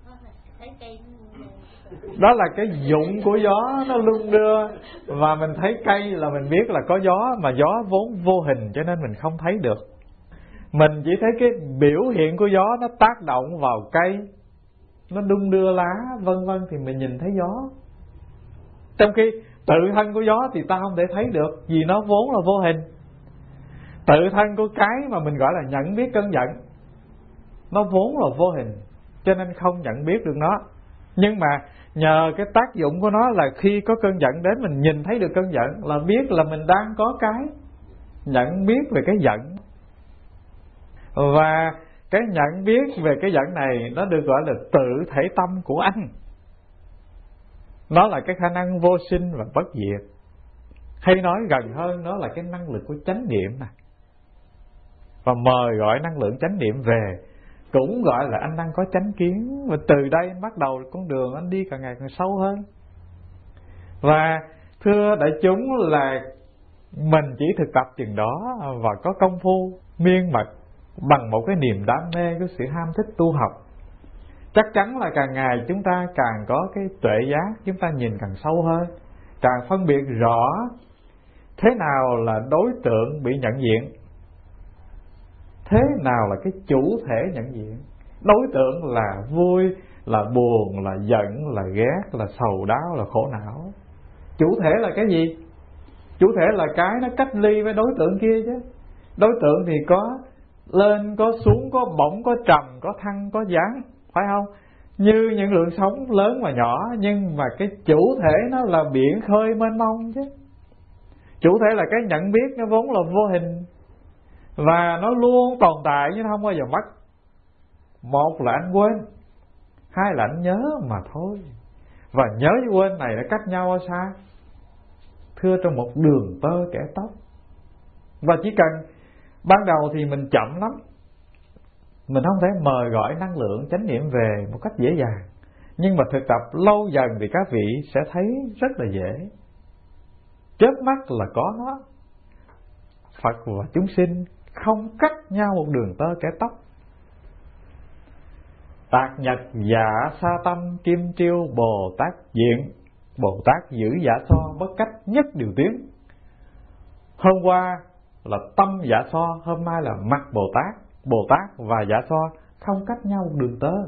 Đó là cái dụng của gió, nó lung đưa. Và mình thấy cây là mình biết là có gió, mà gió vốn vô hình cho nên mình không thấy được. Mình chỉ thấy cái biểu hiện của gió nó tác động vào cây, nó đung đưa lá vân vân thì mình nhìn thấy gió. Trong khi tự thân của gió thì ta không thể thấy được, vì nó vốn là vô hình. Tự thân của cái mà mình gọi là nhận biết cơn giận, nó vốn là vô hình, cho nên không nhận biết được nó. Nhưng mà nhờ cái tác dụng của nó là khi có cơn giận đến, mình nhìn thấy được cơn giận, là biết là mình đang có cái nhận biết về cái giận. Và cái nhận biết về cái giận này nó được gọi là tự thể tâm của anh. Nó là cái khả năng vô sinh và bất diệt. Hay nói gần hơn, nó là cái năng lực của chánh niệm này. Và mời gọi năng lượng chánh niệm về cũng gọi là anh đang có chánh kiến. Và từ đây anh bắt đầu con đường anh đi càng ngày càng sâu hơn. Và thưa đại chúng là mình chỉ thực tập chừng đó và có công phu miên mật bằng một cái niềm đam mê, cái sự ham thích tu học, chắc chắn là càng ngày chúng ta càng có cái tuệ giác, chúng ta nhìn càng sâu hơn, càng phân biệt rõ thế nào là đối tượng bị nhận diện, thế nào là cái chủ thể nhận diện. Đối tượng là vui, là buồn, là giận, là ghét, là sầu đau, là khổ não. Chủ thể là cái gì? Chủ thể là cái nó cách ly với đối tượng kia chứ. Đối tượng thì có lên, có xuống, có bổng, có trầm, có thăng, có giáng, phải không? Như những lượng sóng lớn và nhỏ, nhưng mà cái chủ thể nó là biển khơi mênh mông chứ. Chủ thể là cái nhận biết, nó vốn là vô hình và nó luôn tồn tại chứ nó không bao giờ mất. Một là anh quên, hai là anh nhớ mà thôi. Và nhớ với quên này nó cách nhau ở xa, thưa trong một đường tơ kẻ tóc. Và chỉ cần ban đầu thì mình chậm lắm, mình không thể mời gọi năng lượng chánh niệm về một cách dễ dàng. Nhưng mà thực tập lâu dần thì các vị sẽ thấy rất là dễ. Chớp mắt là có nó. Phật và chúng sinh không cách nhau một đường tơ kẻ tóc. Tạc nhật dạ sa tâm kim triêu Bồ Tát diện. Bồ Tát giữ dạ so bất cách nhất điều tuyến. Hôm qua là tâm dạ so, hôm nay là mặt Bồ Tát. Bồ Tát và dạ so không cách nhau một đường tơ.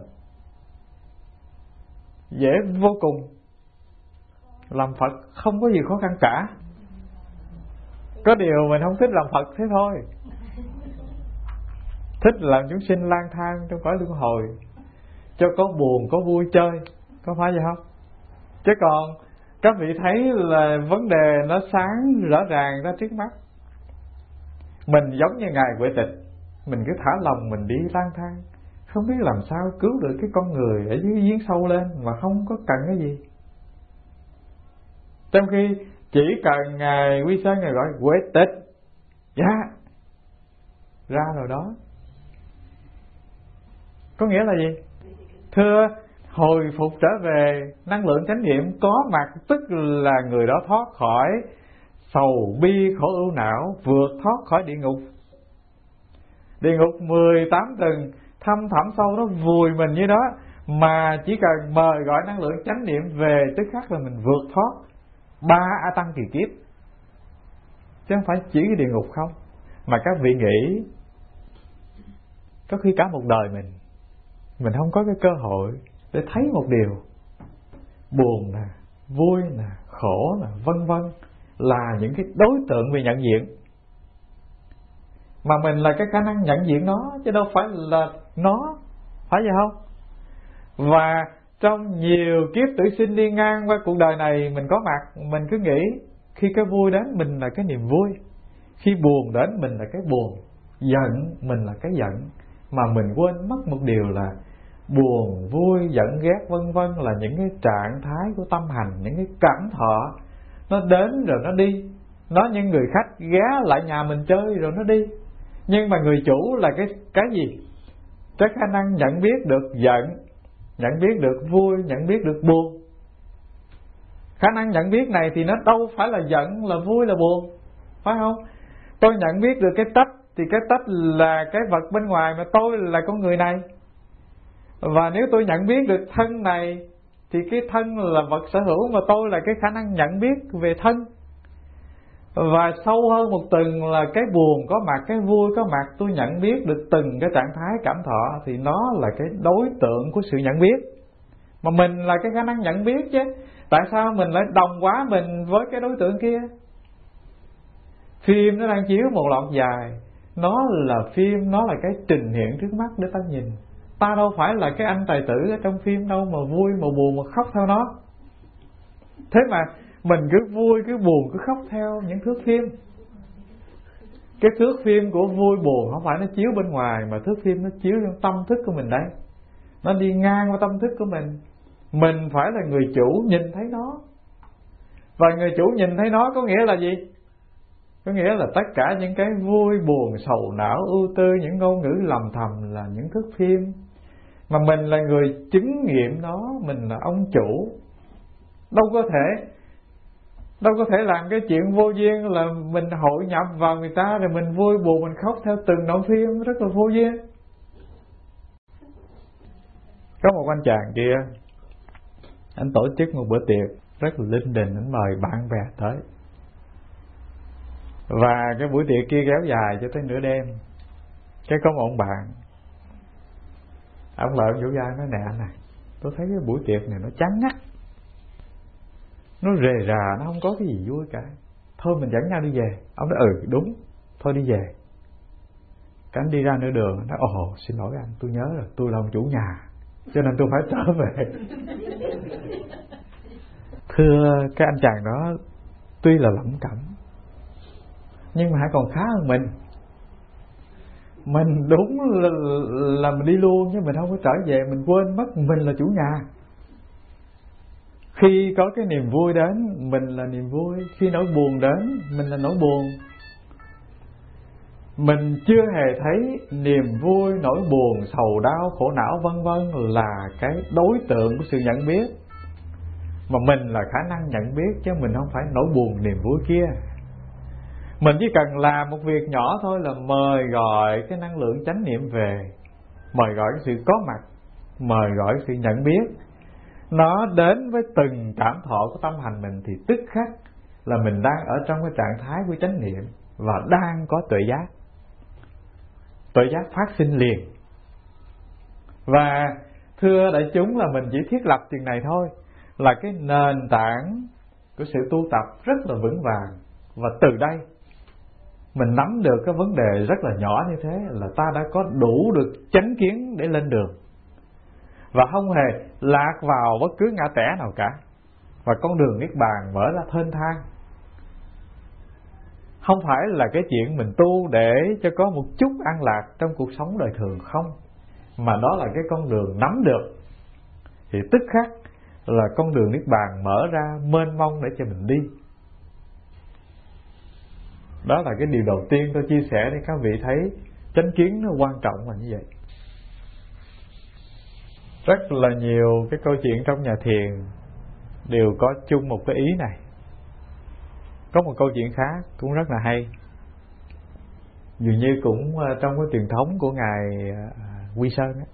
Dễ vô cùng. Làm Phật không có gì khó khăn cả. Có điều mình không thích làm Phật thế thôi. Thích làm chúng sinh lang thang trong cõi luân hồi, cho có buồn có vui chơi, có phải vậy không? Chứ còn các vị thấy là vấn đề nó sáng rõ ràng ra trước mắt. Mình giống như Ngài Huệ Tịch, mình cứ thả lòng mình đi lang thang, không biết làm sao cứu được cái con người ở dưới giếng sâu lên mà không có cần cái gì. Trong khi chỉ cần Ngài Quy Sơn Ngài gọi Huệ Tịch, dạ, ra rồi đó. Có nghĩa là gì? Thưa, hồi phục trở về năng lượng chánh niệm có mặt, tức là người đó thoát khỏi sầu bi khổ ưu não, vượt thoát khỏi địa ngục. Địa ngục mười tám tầng thâm thẳm sâu, nó vùi mình như đó, mà chỉ cần mời gọi năng lượng chánh niệm về, tức khắc là mình vượt thoát ba a tăng kỳ kiếp. Chứ không phải chỉ cái địa ngục không. Mà các vị nghĩ có khi cả một đời mình Mình không có cái cơ hội để thấy một điều. Buồn nè, vui nè, khổ nè, vân vân, là những cái đối tượng bị nhận diện. Mà mình là cái khả năng nhận diện nó, chứ đâu phải là nó. Phải vậy không? Và trong nhiều kiếp tử sinh đi ngang qua cuộc đời này, mình có mặt, mình cứ nghĩ khi cái vui đến mình là cái niềm vui, khi buồn đến mình là cái buồn, giận mình là cái giận. Mà mình quên mất một điều là buồn, vui, giận, ghét vân vân là những cái trạng thái của tâm hành, những cái cảm thọ. Nó đến rồi nó đi. Nó như người khách ghé lại nhà mình chơi rồi nó đi. Nhưng mà người chủ là cái cái gì? Cái khả năng nhận biết được giận, nhận biết được vui, nhận biết được buồn. Khả năng nhận biết này thì nó đâu phải là giận, là vui, là buồn, phải không? Tôi nhận biết được cái tách, thì cái tách là cái vật bên ngoài, mà tôi là con người này. Và nếu tôi nhận biết được thân này, thì cái thân là vật sở hữu, mà tôi là cái khả năng nhận biết về thân. Và sâu hơn một tầng là cái buồn có mặt, cái vui có mặt, tôi nhận biết được từng cái trạng thái cảm thọ, thì nó là cái đối tượng của sự nhận biết. Mà mình là cái khả năng nhận biết chứ. Tại sao mình lại đồng hóa mình với cái đối tượng kia? Phim nó đang chiếu một loạt dài, nó là phim, nó là cái trình hiện trước mắt để ta nhìn. Ta đâu phải là cái anh tài tử ở trong phim đâu mà vui mà buồn mà khóc theo nó. Thế mà mình cứ vui, cứ buồn, cứ khóc theo những thước phim. Cái thước phim của vui buồn không phải nó chiếu bên ngoài, mà thước phim nó chiếu trong tâm thức của mình đấy. Nó đi ngang qua tâm thức của mình. Mình phải là người chủ nhìn thấy nó. Và người chủ nhìn thấy nó có nghĩa là gì? Có nghĩa là tất cả những cái vui buồn sầu não ưu tư, những ngôn ngữ lầm thầm là những thước phim, mà mình là người chứng nghiệm nó, mình là ông chủ. Đâu có thể Đâu có thể làm cái chuyện vô duyên là mình hội nhập vào người ta rồi mình vui buồn mình khóc theo từng đoạn phim, rất là vô duyên. Có một anh chàng kia, anh tổ chức một bữa tiệc rất là linh đình, anh mời bạn bè tới. Và cái buổi tiệc kia kéo dài cho tới nửa đêm. Cái có một ông bạn, ông lợi ông vũ vai nói: nè anh này, tôi thấy cái buổi tiệc này nó chán ngắt, nó rề rà, nó không có cái gì vui cả, thôi mình dẫn nhau đi về. Ông nói: ừ đúng, thôi đi về. Cái anh đi ra nửa đường, nói: ồ xin lỗi anh, tôi nhớ rồi, tôi là ông chủ nhà cho nên tôi phải trở về. Thưa cái anh chàng đó, tuy là lẩm cẩm nhưng mà hãy còn khá hơn mình. Mình đúng là, là mình đi luôn, nhưng mình không có trở về, mình quên mất mình là chủ nhà. Khi có cái niềm vui đến, mình là niềm vui. Khi nỗi buồn đến, mình là nỗi buồn. Mình chưa hề thấy niềm vui, nỗi buồn, sầu đau, khổ não vân vân là cái đối tượng của sự nhận biết, mà mình là khả năng nhận biết, chứ mình không phải nỗi buồn niềm vui kia. Mình chỉ cần làm một việc nhỏ thôi là mời gọi cái năng lượng chánh niệm về, mời gọi cái sự có mặt, mời gọi cái sự nhận biết. Nó đến với từng cảm thọ của tâm hành mình thì tức khắc là mình đang ở trong cái trạng thái của chánh niệm và đang có tuệ giác. Tuệ giác phát sinh liền. Và thưa đại chúng, là mình chỉ thiết lập chừng này thôi là cái nền tảng của sự tu tập rất là vững vàng. Và từ đây mình nắm được cái vấn đề rất là nhỏ như thế là ta đã có đủ được chánh kiến để lên đường, và không hề lạc vào bất cứ ngã tẻ nào cả. Và con đường niết bàn mở ra thênh thang. Không phải là cái chuyện mình tu để cho có một chút an lạc trong cuộc sống đời thường không, mà đó là cái con đường nắm được thì tức khắc là con đường niết bàn mở ra mênh mông để cho mình đi. Đó là cái điều đầu tiên tôi chia sẻ để các vị thấy chánh kiến nó quan trọng là như vậy. Rất là nhiều cái câu chuyện trong nhà thiền đều có chung một cái ý này. Có một câu chuyện khác cũng rất là hay, dường như cũng trong cái truyền thống của Ngài Quy Sơn ấy.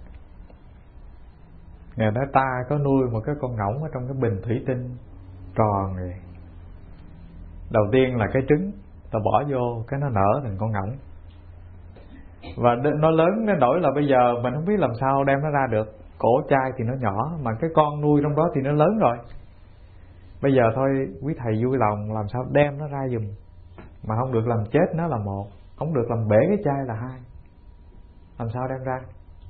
Ngài nói ta có nuôi một cái con ngỗng ở trong cái bình thủy tinh tròn này. Đầu tiên là cái trứng ta bỏ vô, cái nó nở thành con ngỗng. Và nó lớn đến nỗi là bây giờ mình không biết làm sao đem nó ra được. Cổ chai thì nó nhỏ, mà cái con nuôi trong đó thì nó lớn rồi. Bây giờ thôi quý thầy vui lòng làm sao đem nó ra giùm, mà không được làm chết nó là một, không được làm bể cái chai là hai. Làm sao đem ra?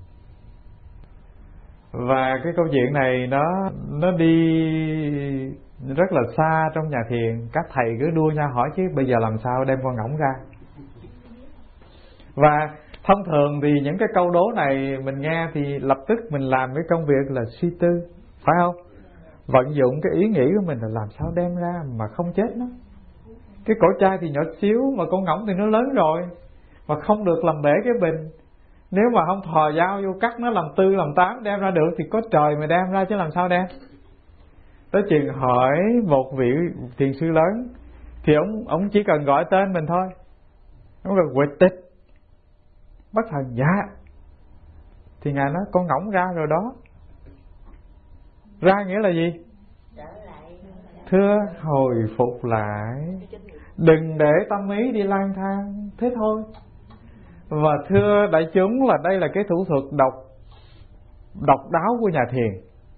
Và cái câu chuyện này nó nó đi rất là xa trong nhà thiền. Các thầy cứ đua nhau hỏi chứ bây giờ làm sao đem con ngỗng ra. Và thông thường thì những cái câu đố này mình nghe thì lập tức mình làm cái công việc là suy tư, phải không? Vận dụng cái ý nghĩ của mình là làm sao đem ra mà không chết nó. Cái cổ chai thì nhỏ xíu, mà con ngỗng thì nó lớn rồi, mà không được làm bể cái bình. Nếu mà không thò dao vô cắt nó làm tư làm tám đem ra được thì có trời mà đem ra chứ làm sao đem. Tới chừng hỏi một vị thiền sư lớn thì ông ông chỉ cần gọi tên mình thôi, ông gọi Huệ Tịch. Bất thần dạ. Thì Ngài nói con ngỗng ra rồi đó. Ra nghĩa là gì? Thưa hồi phục lại, đừng để tâm ý đi lang thang, thế thôi. Và thưa đại chúng là đây là cái thủ thuật độc độc đáo của nhà thiền.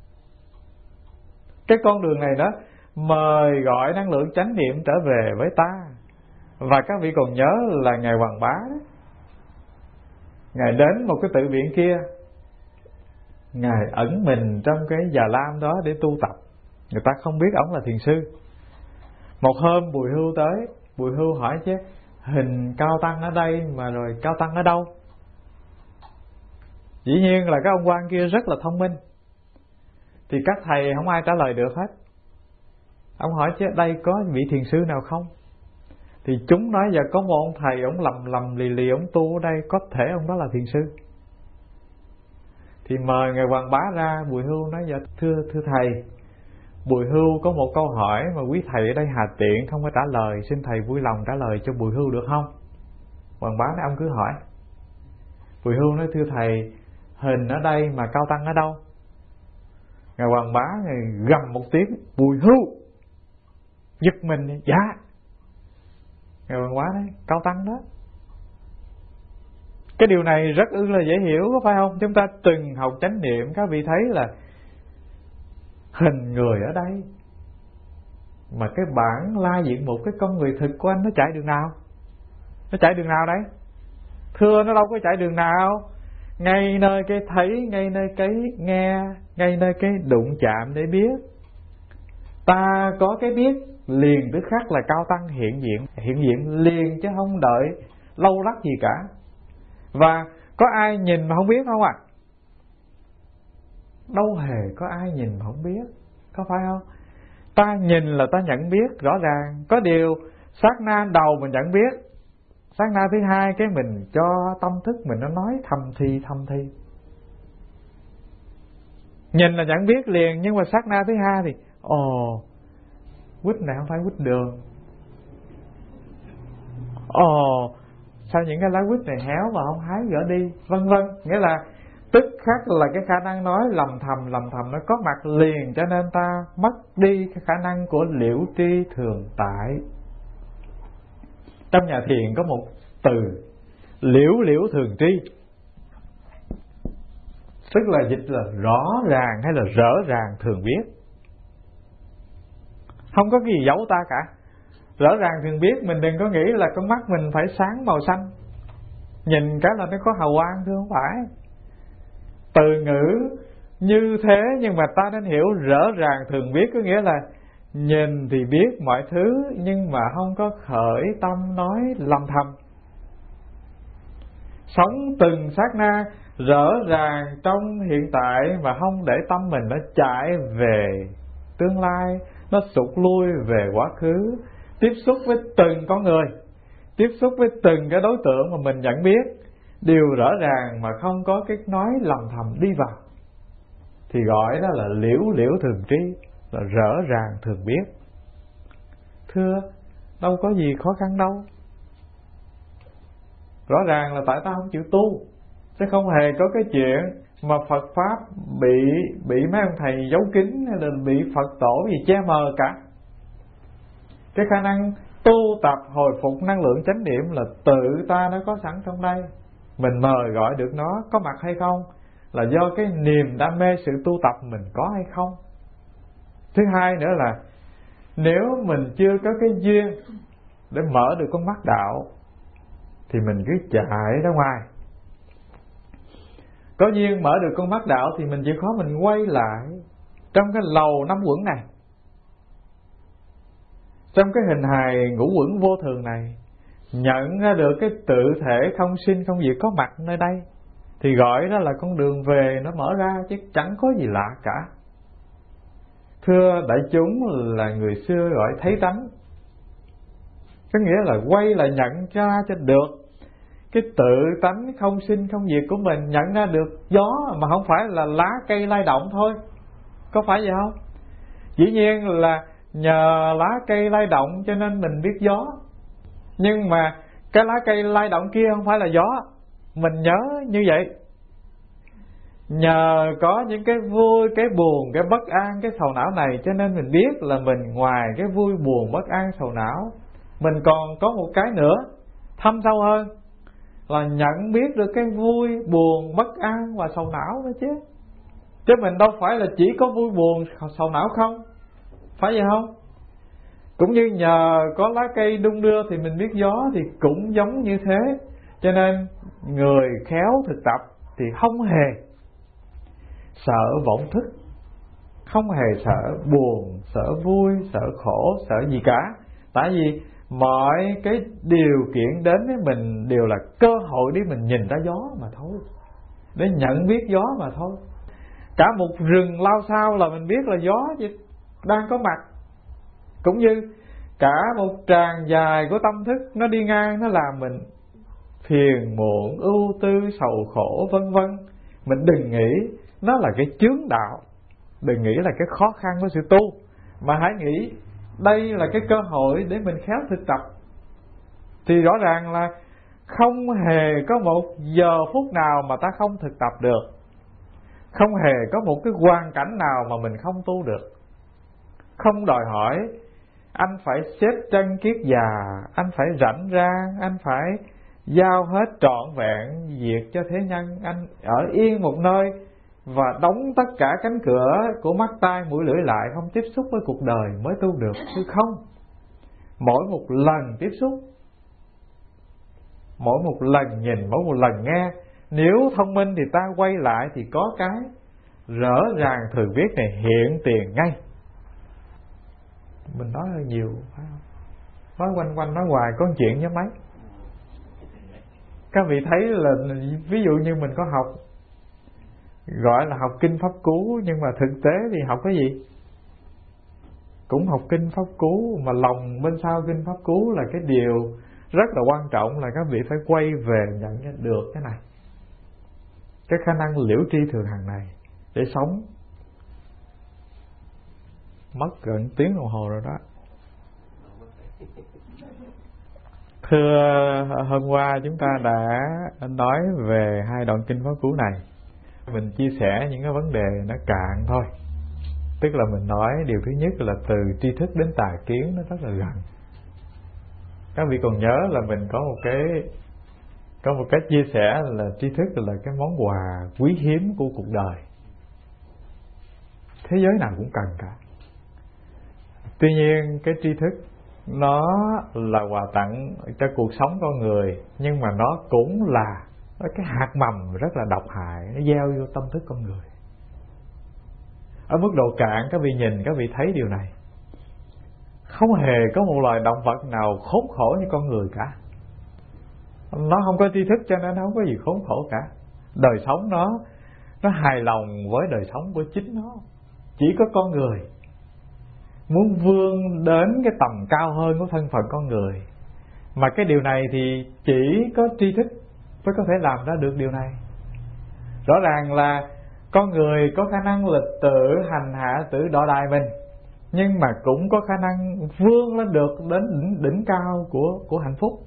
Cái con đường này đó mời gọi năng lượng chánh niệm trở về với ta. Và các vị còn nhớ là Ngài Hoàng Bá đó, Ngài đến một cái tự viện kia, Ngài ẩn mình trong cái già lam đó để tu tập. Người ta không biết ổng là thiền sư. Một hôm Bùi Hưu tới, Bùi Hưu hỏi chứ hình Cao Tăng ở đây mà rồi Cao Tăng ở đâu? Dĩ nhiên là cái ông quan kia rất là thông minh, thì các thầy không ai trả lời được hết. Ông hỏi chứ đây có vị thiền sư nào không? Thì chúng nói giờ có một ông thầy, ông lầm lầm lì lì, ông tu ở đây, có thể ông đó là thiền sư. Thì mời Ngài Hoàng Bá ra. Bùi Hưu nói: dạ thưa thưa thầy, Bùi Hưu có một câu hỏi mà quý thầy ở đây hà tiện không có trả lời, xin thầy vui lòng trả lời cho Bùi Hưu được không? Hoàng Bá nói: ông cứ hỏi. Bùi Hưu nói: thưa thầy, hình ở đây mà Cao Tăng ở đâu? Ngài Hoàng Bá ngài gầm một tiếng: Bùi Hưu! Giật mình: dạ. Ngài Hoàng Bá nói: Cao Tăng đó. Cái điều này rất ư là dễ hiểu, có phải không? Chúng ta từng học chánh niệm, các vị thấy là hình người ở đây, mà cái bản la diện mục, cái con người thực của anh nó chạy đường nào? Nó chạy đường nào đấy? Thưa, nó đâu có chạy đường nào. Ngay nơi cái thấy, ngay nơi cái nghe, ngay nơi cái đụng chạm để biết. Ta có cái biết liền tức khắc là Cao Tăng hiện diện. Hiện diện liền chứ không đợi lâu lắc gì cả. Và có ai nhìn mà không biết không ạ? À? Đâu hề có ai nhìn mà không biết, có phải không? Ta nhìn là ta nhận biết rõ ràng. Có điều sát na đầu mình nhận biết, sát na thứ hai cái mình cho tâm thức mình nó nói thầm thì thầm thì. Nhìn là nhận biết liền, nhưng mà sát na thứ hai thì ồ, quýt này không phải quýt đường. Ồ, sao những cái lá quýt này héo mà không hái gỡ đi, vân vân. Nghĩa là tức khắc là cái khả năng nói lầm thầm lầm thầm nó có mặt liền, cho nên ta mất đi cái khả năng của liễu tri thường tại. Trong nhà thiền có một từ liễu liễu thường tri, tức là dịch là rõ ràng hay là rỡ ràng thường biết. Không có cái gì giấu ta cả. Rõ ràng thường biết, mình đừng có nghĩ là con mắt mình phải sáng màu xanh, nhìn cái là nó có hào quang, thưa không phải. Từ ngữ như thế nhưng mà ta nên hiểu rõ ràng thường biết, có nghĩa là nhìn thì biết mọi thứ nhưng mà không có khởi tâm nói lầm thầm. Sống từng sát na rõ ràng trong hiện tại mà không để tâm mình nó chạy về tương lai, nó sụt lui về quá khứ. Tiếp xúc với từng con người, tiếp xúc với từng cái đối tượng mà mình nhận biết đều rõ ràng mà không có cái nói lầm thầm đi vào, thì gọi đó là liễu liễu thường tri, là rõ ràng thường biết. Thưa, đâu có gì khó khăn đâu. Rõ ràng là tại ta không chịu tu, chứ không hề có cái chuyện mà Phật Pháp bị bị mấy ông thầy giấu kín hay là bị Phật tổ gì che mờ cả. Cái khả năng tu tập hồi phục năng lượng chánh niệm là tự ta nó có sẵn trong đây. Mình mời gọi được nó có mặt hay không là do cái niềm đam mê sự tu tập mình có hay không. Thứ hai nữa là nếu mình chưa có cái duyên để mở được con mắt đạo thì mình cứ chạy ra ngoài. Có duyên mở được con mắt đạo thì mình chịu khó mình quay lại trong cái lầu năm quẩn này, trong cái hình hài ngũ quẩn vô thường này, nhận ra được cái tự thể không sinh không diệt có mặt nơi đây, thì gọi đó là con đường về nó mở ra, chứ chẳng có gì lạ cả. Thưa đại chúng, là người xưa gọi thấy tánh, có nghĩa là quay lại nhận ra cho được cái tự tánh không sinh không diệt của mình, nhận ra được gió mà không phải là lá cây lay động thôi, có phải vậy không? Dĩ nhiên là nhờ lá cây lay động cho nên mình biết gió, nhưng mà cái lá cây lay động kia không phải là gió, mình nhớ như vậy. Nhờ có những cái vui, cái buồn, cái bất an, cái sầu não này, cho nên mình biết là mình ngoài cái vui buồn bất an sầu não, mình còn có một cái nữa thâm sâu hơn, là nhận biết được cái vui buồn bất an và sầu não đó chứ. Chứ mình đâu phải là chỉ có vui buồn sầu não không, phải vậy không? Cũng như nhờ có lá cây đung đưa thì mình biết gió, thì cũng giống như thế. Cho nên người khéo thực tập thì không hề sợ vọng thức, không hề sợ buồn, sợ vui, sợ khổ, sợ gì cả. Tại vì mọi cái điều kiện đến với mình đều là cơ hội để mình nhìn ra gió mà thôi, để nhận biết gió mà thôi. Cả một rừng lao sao là mình biết là gió đang có mặt. Cũng như cả một tràng dài của tâm thức nó đi ngang, nó làm mình phiền muộn, ưu tư, sầu khổ vân vân. Mình đừng nghĩ nó là cái chướng đạo, đừng nghĩ là cái khó khăn của sự tu, mà hãy nghĩ đây là cái cơ hội để mình khéo thực tập. Thì rõ ràng là không hề có một giờ phút nào mà ta không thực tập được, không hề có một cái hoàn cảnh nào mà mình không tu được. Không đòi hỏi anh phải xếp chân kiết già, anh phải rảnh rang, anh phải giao hết trọn vẹn việc cho thế nhân. Anh ở yên một nơi và đóng tất cả cánh cửa của mắt tai mũi lưỡi lại, không tiếp xúc với cuộc đời mới tu được. Chứ không, mỗi một lần tiếp xúc, mỗi một lần nhìn, mỗi một lần nghe, nếu thông minh thì ta quay lại thì có cái rõ ràng thường viết này hiện tiền ngay. Mình nói hơi nhiều phải không? Nói quanh quanh nói hoài có chuyện với mấy. Các vị thấy là ví dụ như mình có học gọi là học kinh pháp cú, nhưng mà thực tế thì học cái gì? Cũng học kinh pháp cú, mà lòng bên sau kinh pháp cú là cái điều rất là quan trọng, là các vị phải quay về nhận được cái này, cái khả năng liễu tri thường hằng này để sống. Mất gần tiếng đồng hồ rồi đó. Thưa, hôm qua chúng ta đã nói về hai đoạn kinh pháp cú này. Mình chia sẻ những cái vấn đề nó cạn thôi. Tức là mình nói điều thứ nhất là từ tri thức đến tà kiến nó rất là gần. Các vị còn nhớ là mình có một cái có một cách chia sẻ là tri thức là cái món quà quý hiếm của cuộc đời. Thế giới nào cũng cần cả. Tuy nhiên cái tri thức nó là quà tặng cho cuộc sống con người, nhưng mà nó cũng là cái hạt mầm rất là độc hại, nó gieo vô tâm thức con người. Ở mức độ cạn, các vị nhìn, các vị thấy điều này. Không hề có một loài động vật nào khốn khổ như con người cả. Nó không có tri thức cho nên nó không có gì khốn khổ cả. Đời sống nó Nó hài lòng với đời sống của chính nó. Chỉ có con người muốn vươn đến cái tầm cao hơn của thân phận con người, mà cái điều này thì chỉ có tri thức mới có thể làm ra được điều này. Rõ ràng là con người có khả năng lịch tự hành hạ tự đọ đài mình, nhưng mà cũng có khả năng vươn lên được đến đỉnh, đỉnh cao của, của hạnh phúc.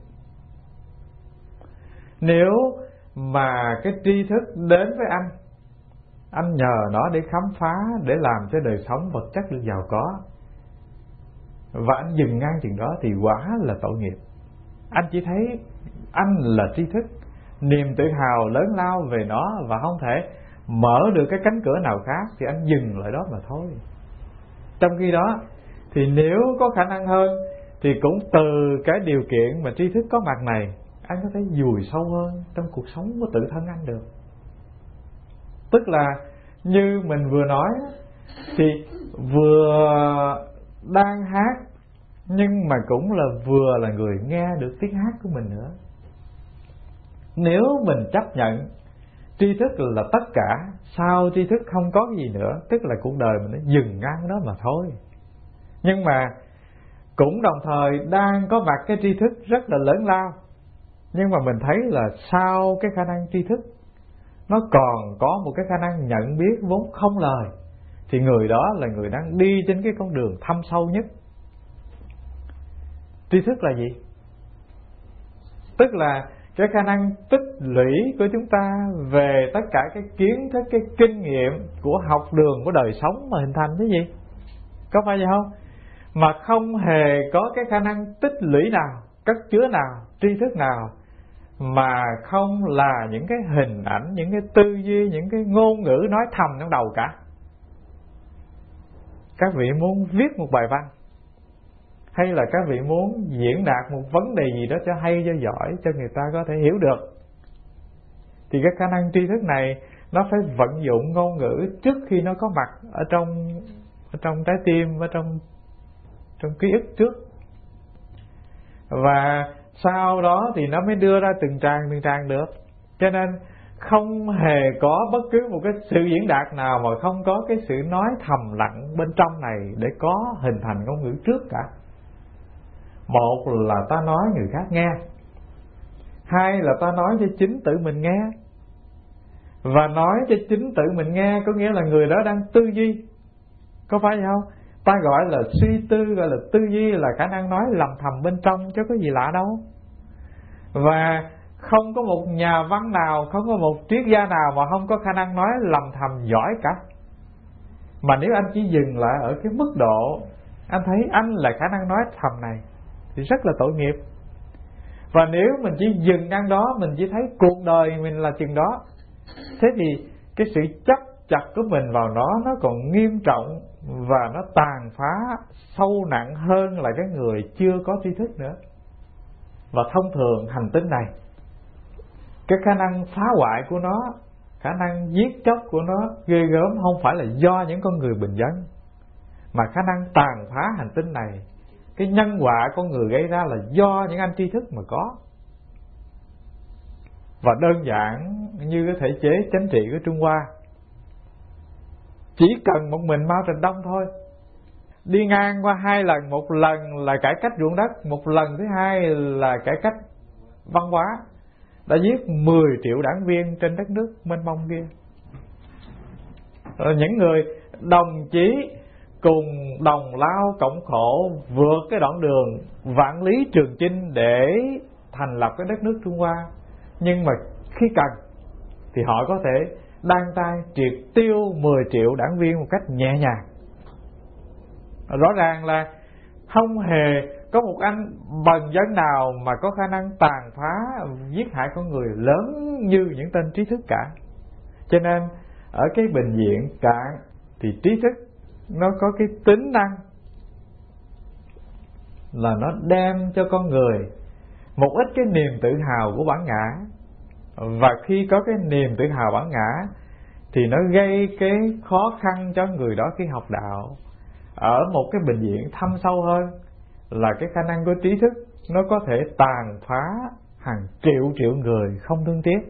Nếu mà cái tri thức đến với anh, anh nhờ nó để khám phá, để làm cho đời sống vật chất được giàu có, và anh dừng ngang chừng đó thì quả là tội nghiệp. Anh chỉ thấy anh là tri thức, niềm tự hào lớn lao về nó, và không thể mở được cái cánh cửa nào khác, thì anh dừng lại đó mà thôi. Trong khi đó thì nếu có khả năng hơn, thì cũng từ cái điều kiện mà tri thức có mặt này, anh có thể dùi sâu hơn trong cuộc sống của tự thân anh được. Tức là như mình vừa nói, thì vừa đang hát, nhưng mà cũng là vừa là người nghe được tiếng hát của mình nữa. Nếu mình chấp nhận tri thức là tất cả, sau tri thức không có cái gì nữa, tức là cuộc đời mình nó dừng ngang đó mà thôi. Nhưng mà cũng đồng thời đang có mặt cái tri thức rất là lớn lao, nhưng mà mình thấy là sau cái khả năng tri thức nó còn có một cái khả năng nhận biết vốn không lời, thì người đó là người đang đi trên cái con đường thâm sâu nhất. Tri thức là gì? Tức là cái khả năng tích lũy của chúng ta về tất cả cái kiến thức, cái kinh nghiệm của học đường của đời sống mà hình thành cái gì? Có phải vậy không? Mà không hề có cái khả năng tích lũy nào, cất chứa nào, tri thức nào mà không là những cái hình ảnh, những cái tư duy, những cái ngôn ngữ nói thầm trong đầu cả. Các vị muốn viết một bài văn, hay là các vị muốn diễn đạt một vấn đề gì đó cho hay, cho giỏi, cho người ta có thể hiểu được, thì cái khả năng tri thức này nó phải vận dụng ngôn ngữ trước khi nó có mặt ở trong ở trong trái tim, ở trong trong ký ức trước, và sau đó thì nó mới đưa ra từng tràng từng tràng được. Cho nên không hề có bất cứ một cái sự diễn đạt nào mà không có cái sự nói thầm lặng bên trong này để có hình thành ngôn ngữ trước cả. Một là ta nói người khác nghe, hai là ta nói cho chính tự mình nghe. Và nói cho chính tự mình nghe có nghĩa là người đó đang tư duy, có phải không? Ta gọi là suy tư, gọi là tư duy, là khả năng nói lầm thầm bên trong chứ có gì lạ đâu. Và không có một nhà văn nào, không có một triết gia nào mà không có khả năng nói lầm thầm giỏi cả. Mà nếu anh chỉ dừng lại ở cái mức độ anh thấy anh là khả năng nói thầm này thì rất là tội nghiệp. Và nếu mình chỉ dừng ăn đó, mình chỉ thấy cuộc đời mình là chừng đó, thế thì cái sự chấp chặt của mình vào nó nó còn nghiêm trọng và nó tàn phá sâu nặng hơn là cái người chưa có tri thức nữa. Và thông thường hành tinh này, cái khả năng phá hoại của nó, khả năng giết chóc của nó ghê gớm không phải là do những con người bình dân, mà khả năng tàn phá hành tinh này, cái nhân quả con người gây ra là do những anh tri thức mà có. Và đơn giản như cái thể chế chính trị của Trung Hoa, chỉ cần một mình Mao Trạch Đông thôi, đi ngang qua hai lần, một lần là cải cách ruộng đất, một lần thứ hai là cải cách văn hóa, đã giết mười triệu đảng viên trên đất nước mênh mông kia. Rồi những người đồng chí cùng đồng lao cộng khổ vượt cái đoạn đường vạn lý trường chinh để thành lập cái đất nước Trung Hoa, nhưng mà khi cần thì họ có thể đan tay triệt tiêu mười triệu đảng viên một cách nhẹ nhàng. Rõ ràng là không hề có một anh bần dân nào mà có khả năng tàn phá, giết hại con người lớn như những tên trí thức cả. Cho nên ở cái bình diện cạn thì trí thức nó có cái tính năng là nó đem cho con người một ít cái niềm tự hào của bản ngã. Và khi có cái niềm tự hào bản ngã thì nó gây cái khó khăn cho người đó khi học đạo. Ở một cái bình diện thâm sâu hơn là cái khả năng của trí thức nó có thể tàn phá hàng triệu triệu người không thương tiếc.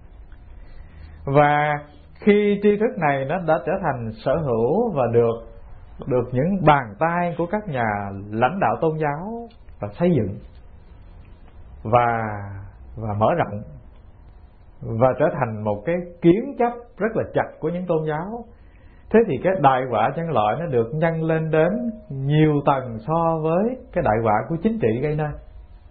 Và khi tri thức này nó đã trở thành sở hữu và được được những bàn tay của các nhà lãnh đạo tôn giáo và xây dựng và và mở rộng và trở thành một cái kiến chấp rất là chặt của những tôn giáo, thế thì cái đại họa nhân loại nó được nhân lên đến nhiều tầng so với cái đại họa của chính trị gây nên.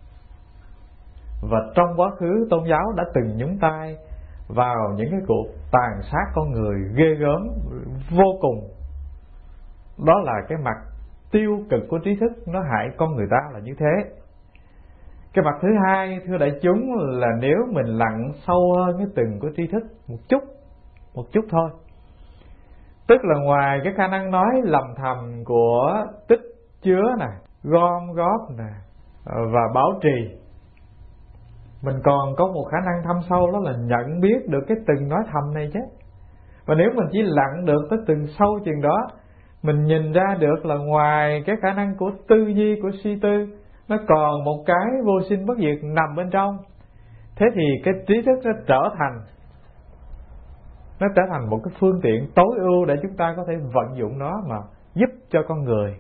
Và trong quá khứ tôn giáo đã từng nhúng tay vào những cái cuộc tàn sát con người ghê gớm vô cùng. Đó là cái mặt tiêu cực của trí thức, nó hại con người ta là như thế. Cái mặt thứ hai, thưa đại chúng, là nếu mình lặn sâu hơn cái từng của tri thức một chút, một chút thôi, tức là ngoài cái khả năng nói lầm thầm của tích chứa nè, gom góp nè và bảo trì, mình còn có một khả năng thâm sâu, đó là nhận biết được cái từng nói thầm này chứ. Và nếu mình chỉ lặn được tới từng sâu chừng đó, mình nhìn ra được là ngoài cái khả năng của tư duy, của suy tư, nó còn một cái vô sinh bất diệt nằm bên trong. Thế thì cái trí thức nó trở thành Nó trở thành một cái phương tiện tối ưu để chúng ta có thể vận dụng nó mà giúp cho con người.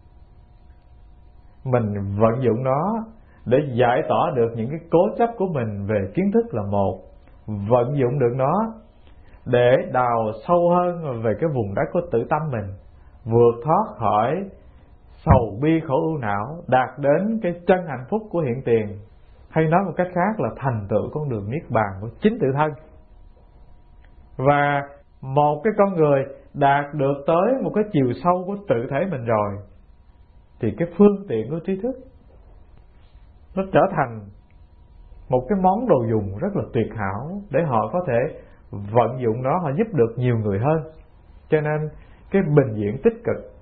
Mình vận dụng nó để giải tỏa được những cái cố chấp của mình về kiến thức là một, vận dụng được nó để đào sâu hơn về cái vùng đất của tự tâm mình, vượt thoát khỏi sầu bi khổ ưu não, đạt đến cái chân hạnh phúc của hiện tiền, hay nói một cách khác là thành tựu con đường niết bàn của chính tự thân. Và một cái con người đạt được tới một cái chiều sâu của tự thể mình rồi, thì cái phương tiện của trí thức nó trở thành một cái món đồ dùng rất là tuyệt hảo để họ có thể vận dụng nó, họ giúp được nhiều người hơn. Cho nên cái bình diện tích cực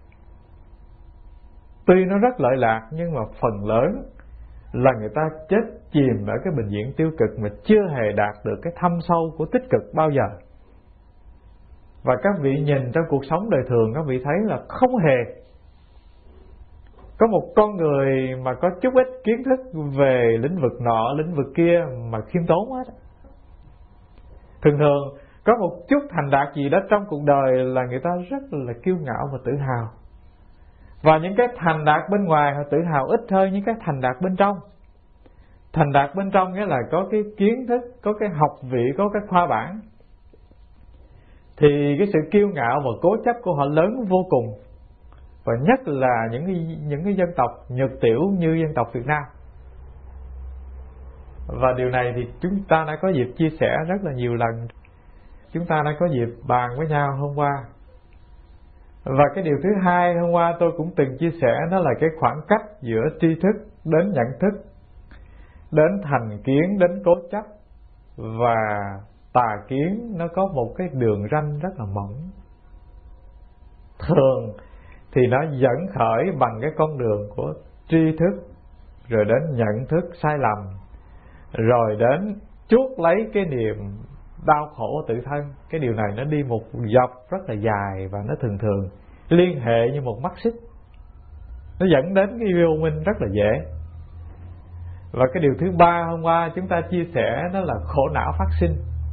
tuy nó rất lợi lạc, nhưng mà phần lớn là người ta chết chìm ở cái bình diện tiêu cực mà chưa hề đạt được cái thâm sâu của tích cực bao giờ. Và các vị nhìn trong cuộc sống đời thường, các vị thấy là không hề có một con người mà có chút ít kiến thức về lĩnh vực nọ, lĩnh vực kia mà khiêm tốn hết. Thường thường có một chút thành đạt gì đó trong cuộc đời là người ta rất là kiêu ngạo và tự hào. Và những cái thành đạt bên ngoài họ tự hào ít hơn những cái thành đạt bên trong. Thành đạt bên trong nghĩa là có cái kiến thức, có cái học vị, có cái khoa bản. Thì cái sự kiêu ngạo và cố chấp của họ lớn vô cùng. Và nhất là những cái, những cái dân tộc nhược tiểu như dân tộc Việt Nam. Và điều này thì chúng ta đã có dịp chia sẻ rất là nhiều lần. Chúng ta đã có dịp bàn với nhau hôm qua. Và cái điều thứ hai hôm qua tôi cũng từng chia sẻ, đó là cái khoảng cách giữa tri thức đến nhận thức, đến thành kiến, đến cố chấp và tà kiến, nó có một cái đường ranh rất là mỏng. Thường thì nó dẫn khởi bằng cái con đường của tri thức, rồi đến nhận thức sai lầm, rồi đến chuốc lấy cái niềm đau khổ tự thân. Cái điều này nó đi một dọc rất là dài và nó thường thường liên hệ như một mắt xích, nó dẫn đến cái vô minh rất là dễ. Và cái điều thứ ba hôm qua chúng ta chia sẻ, đó là khổ não phát sinh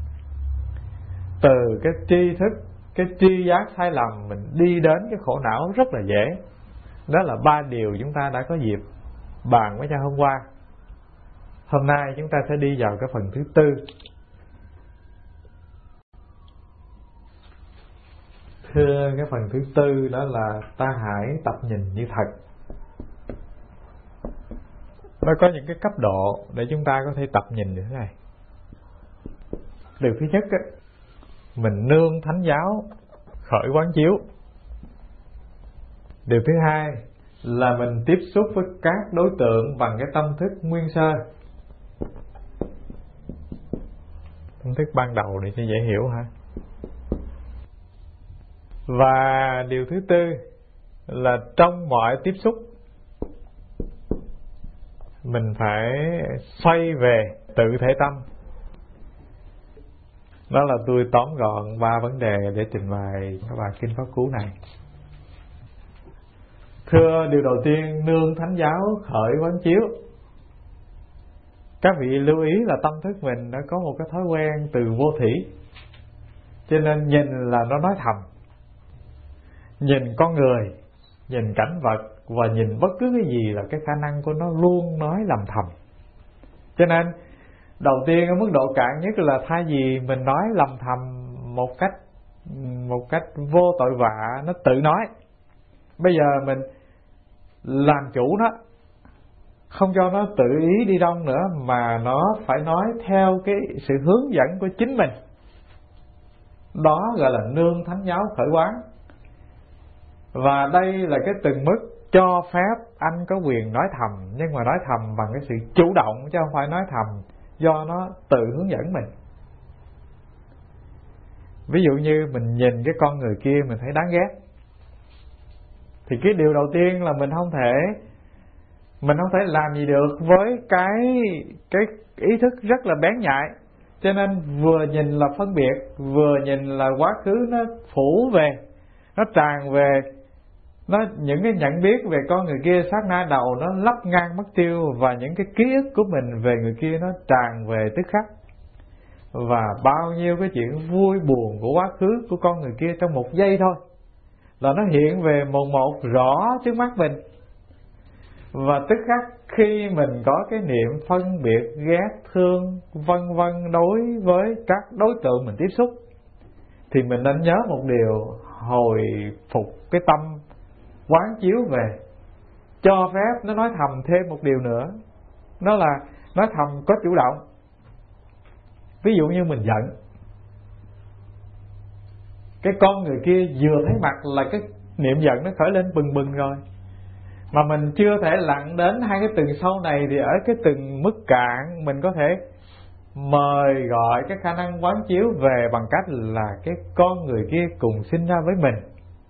từ cái tri thức, cái tri giác sai lầm, mình đi đến cái khổ não rất là dễ. Đó là ba điều chúng ta đã có dịp bàn với nhau hôm qua. Hôm nay chúng ta sẽ đi vào cái phần thứ tư. Thưa, cái phần thứ tư đó là ta hãy tập nhìn như thật. Nó có những cái cấp độ để chúng ta có thể tập nhìn như thế này. Điều thứ nhất á, mình nương thánh giáo khởi quán chiếu. Điều thứ hai là mình tiếp xúc với các đối tượng bằng cái tâm thức nguyên sơ, tâm thức ban đầu để cho dễ hiểu ha. Và điều thứ tư là trong mọi tiếp xúc mình phải xoay về tự thể tâm. Đó là tôi tóm gọn ba vấn đề để trình bày các bài kinh pháp cú này. Thưa, điều đầu tiên, nương thánh giáo khởi quán chiếu. Các vị lưu ý là tâm thức mình đã có một cái thói quen từ vô thủy, cho nên nhìn là nó nói thầm. Nhìn con người, nhìn cảnh vật và nhìn bất cứ cái gì là cái khả năng của nó luôn nói làm thầm. Cho nên đầu tiên ở mức độ cạn nhất là thay vì mình nói lầm thầm một cách một cách vô tội vạ, nó tự nói. Bây giờ mình làm chủ nó, không cho nó tự ý đi đông nữa, mà nó phải nói theo cái sự hướng dẫn của chính mình. Đó gọi là nương thánh giáo khởi quán. Và đây là cái từng mức cho phép anh có quyền nói thầm, nhưng mà nói thầm bằng cái sự chủ động, chứ không phải nói thầm do nó tự hướng dẫn mình. Ví dụ như mình nhìn cái con người kia mình thấy đáng ghét, thì cái điều đầu tiên là mình không thể Mình không thể làm gì được với cái cái ý thức rất là bén nhạy. Cho nên vừa nhìn là phân biệt, vừa nhìn là quá khứ nó phủ về, nó tràn về, nó những cái nhận biết về con người kia sát na đầu nó lấp ngang mất tiêu, và những cái ký ức của mình về người kia nó tràn về tức khắc. Và bao nhiêu cái chuyện vui buồn của quá khứ của con người kia trong một giây thôi là nó hiện về một một rõ trước mắt mình. Và tức khắc khi mình có cái niệm phân biệt, ghét, thương, vân vân đối với các đối tượng mình tiếp xúc, thì mình nên nhớ một điều, hồi phục cái tâm quán chiếu về, cho phép nó nói thầm thêm một điều nữa. Đó là nói thầm có chủ động. Ví dụ như mình giận, cái con người kia vừa thấy mặt là cái niệm giận nó khởi lên bừng bừng rồi, mà mình chưa thể lặn đến hai cái tầng sâu này, thì ở cái từng mức cạn mình có thể mời gọi cái khả năng quán chiếu về bằng cách là cái con người kia cùng sinh ra với mình,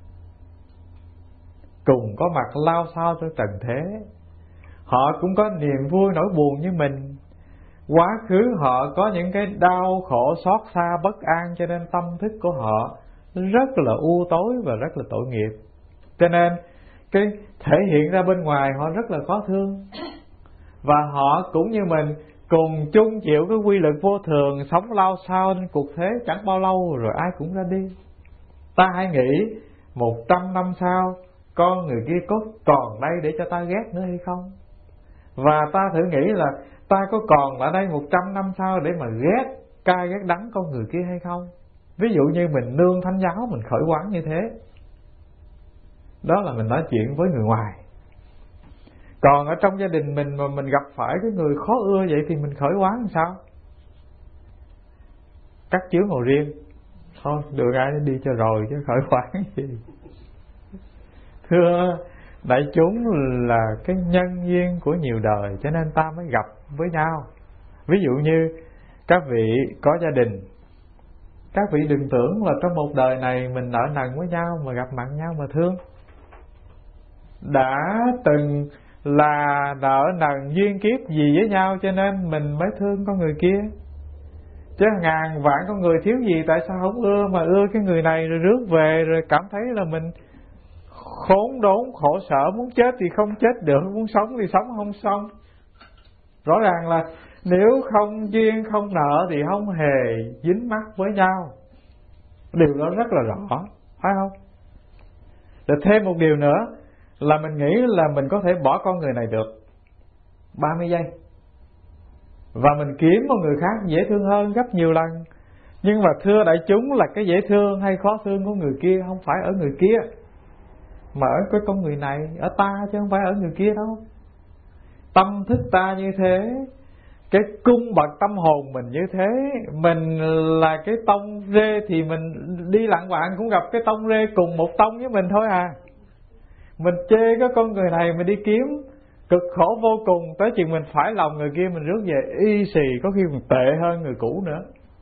cùng có mặt lao sao cho trần thế. Họ cũng có niềm vui nỗi buồn như mình. Quá khứ họ có những cái đau khổ xót xa bất an, cho nên tâm thức của họ rất là u tối và rất là tội nghiệp. Cho nên cái thể hiện ra bên ngoài họ rất là khó thương. Và họ cũng như mình cùng chung chịu cái quy luật vô thường, sống lao sao nên cuộc thế chẳng bao lâu rồi ai cũng ra đi. Ta hãy nghĩ một trăm năm sau con người kia có còn đây để cho ta ghét nữa hay không? Và ta thử nghĩ là ta có còn ở đây một trăm năm sau để mà ghét cay ghét đắng con người kia hay không? Ví dụ như mình nương thánh giáo, mình khởi oán như thế, đó là mình nói chuyện với người ngoài. Còn ở trong gia đình mình mà mình gặp phải cái người khó ưa vậy thì mình khởi oán làm sao? Cắt chiếu ngồi riêng, thôi được ai đi cho rồi chứ khởi oán gì. Thưa đại chúng, là cái nhân duyên của nhiều đời cho nên ta mới gặp với nhau. Ví dụ như các vị có gia đình, các vị đừng tưởng là trong một đời này mình nợ nần với nhau mà gặp mặt nhau mà thương. Đã từng là nợ nần duyên kiếp gì với nhau cho nên mình mới thương con người kia. Chứ ngàn vạn con người thiếu gì tại sao không ưa, mà ưa cái người này rồi rước về rồi cảm thấy là mình khốn đốn khổ sở, muốn chết thì không chết được, muốn sống thì sống không xong. Rõ ràng là nếu không duyên không nợ thì không hề dính mắc với nhau. Điều đó rất là rõ, phải không? Rồi thêm một điều nữa là mình nghĩ là mình có thể bỏ con người này được ba mươi giây và mình kiếm một người khác dễ thương hơn gấp nhiều lần. Nhưng mà thưa đại chúng, là cái dễ thương hay khó thương của người kia không phải ở người kia, mà ở cái con người này, ở ta, chứ không phải ở người kia đâu. Tâm thức ta như thế, cái cung bậc tâm hồn mình như thế. Mình là cái tông rê thì mình đi lặng quạng cũng gặp cái tông rê cùng một tông với mình thôi à. Mình chê cái con người này mình đi kiếm cực khổ vô cùng, tới chừng mình phải lòng người kia mình rước về y xì, có khi còn tệ hơn người cũ nữa.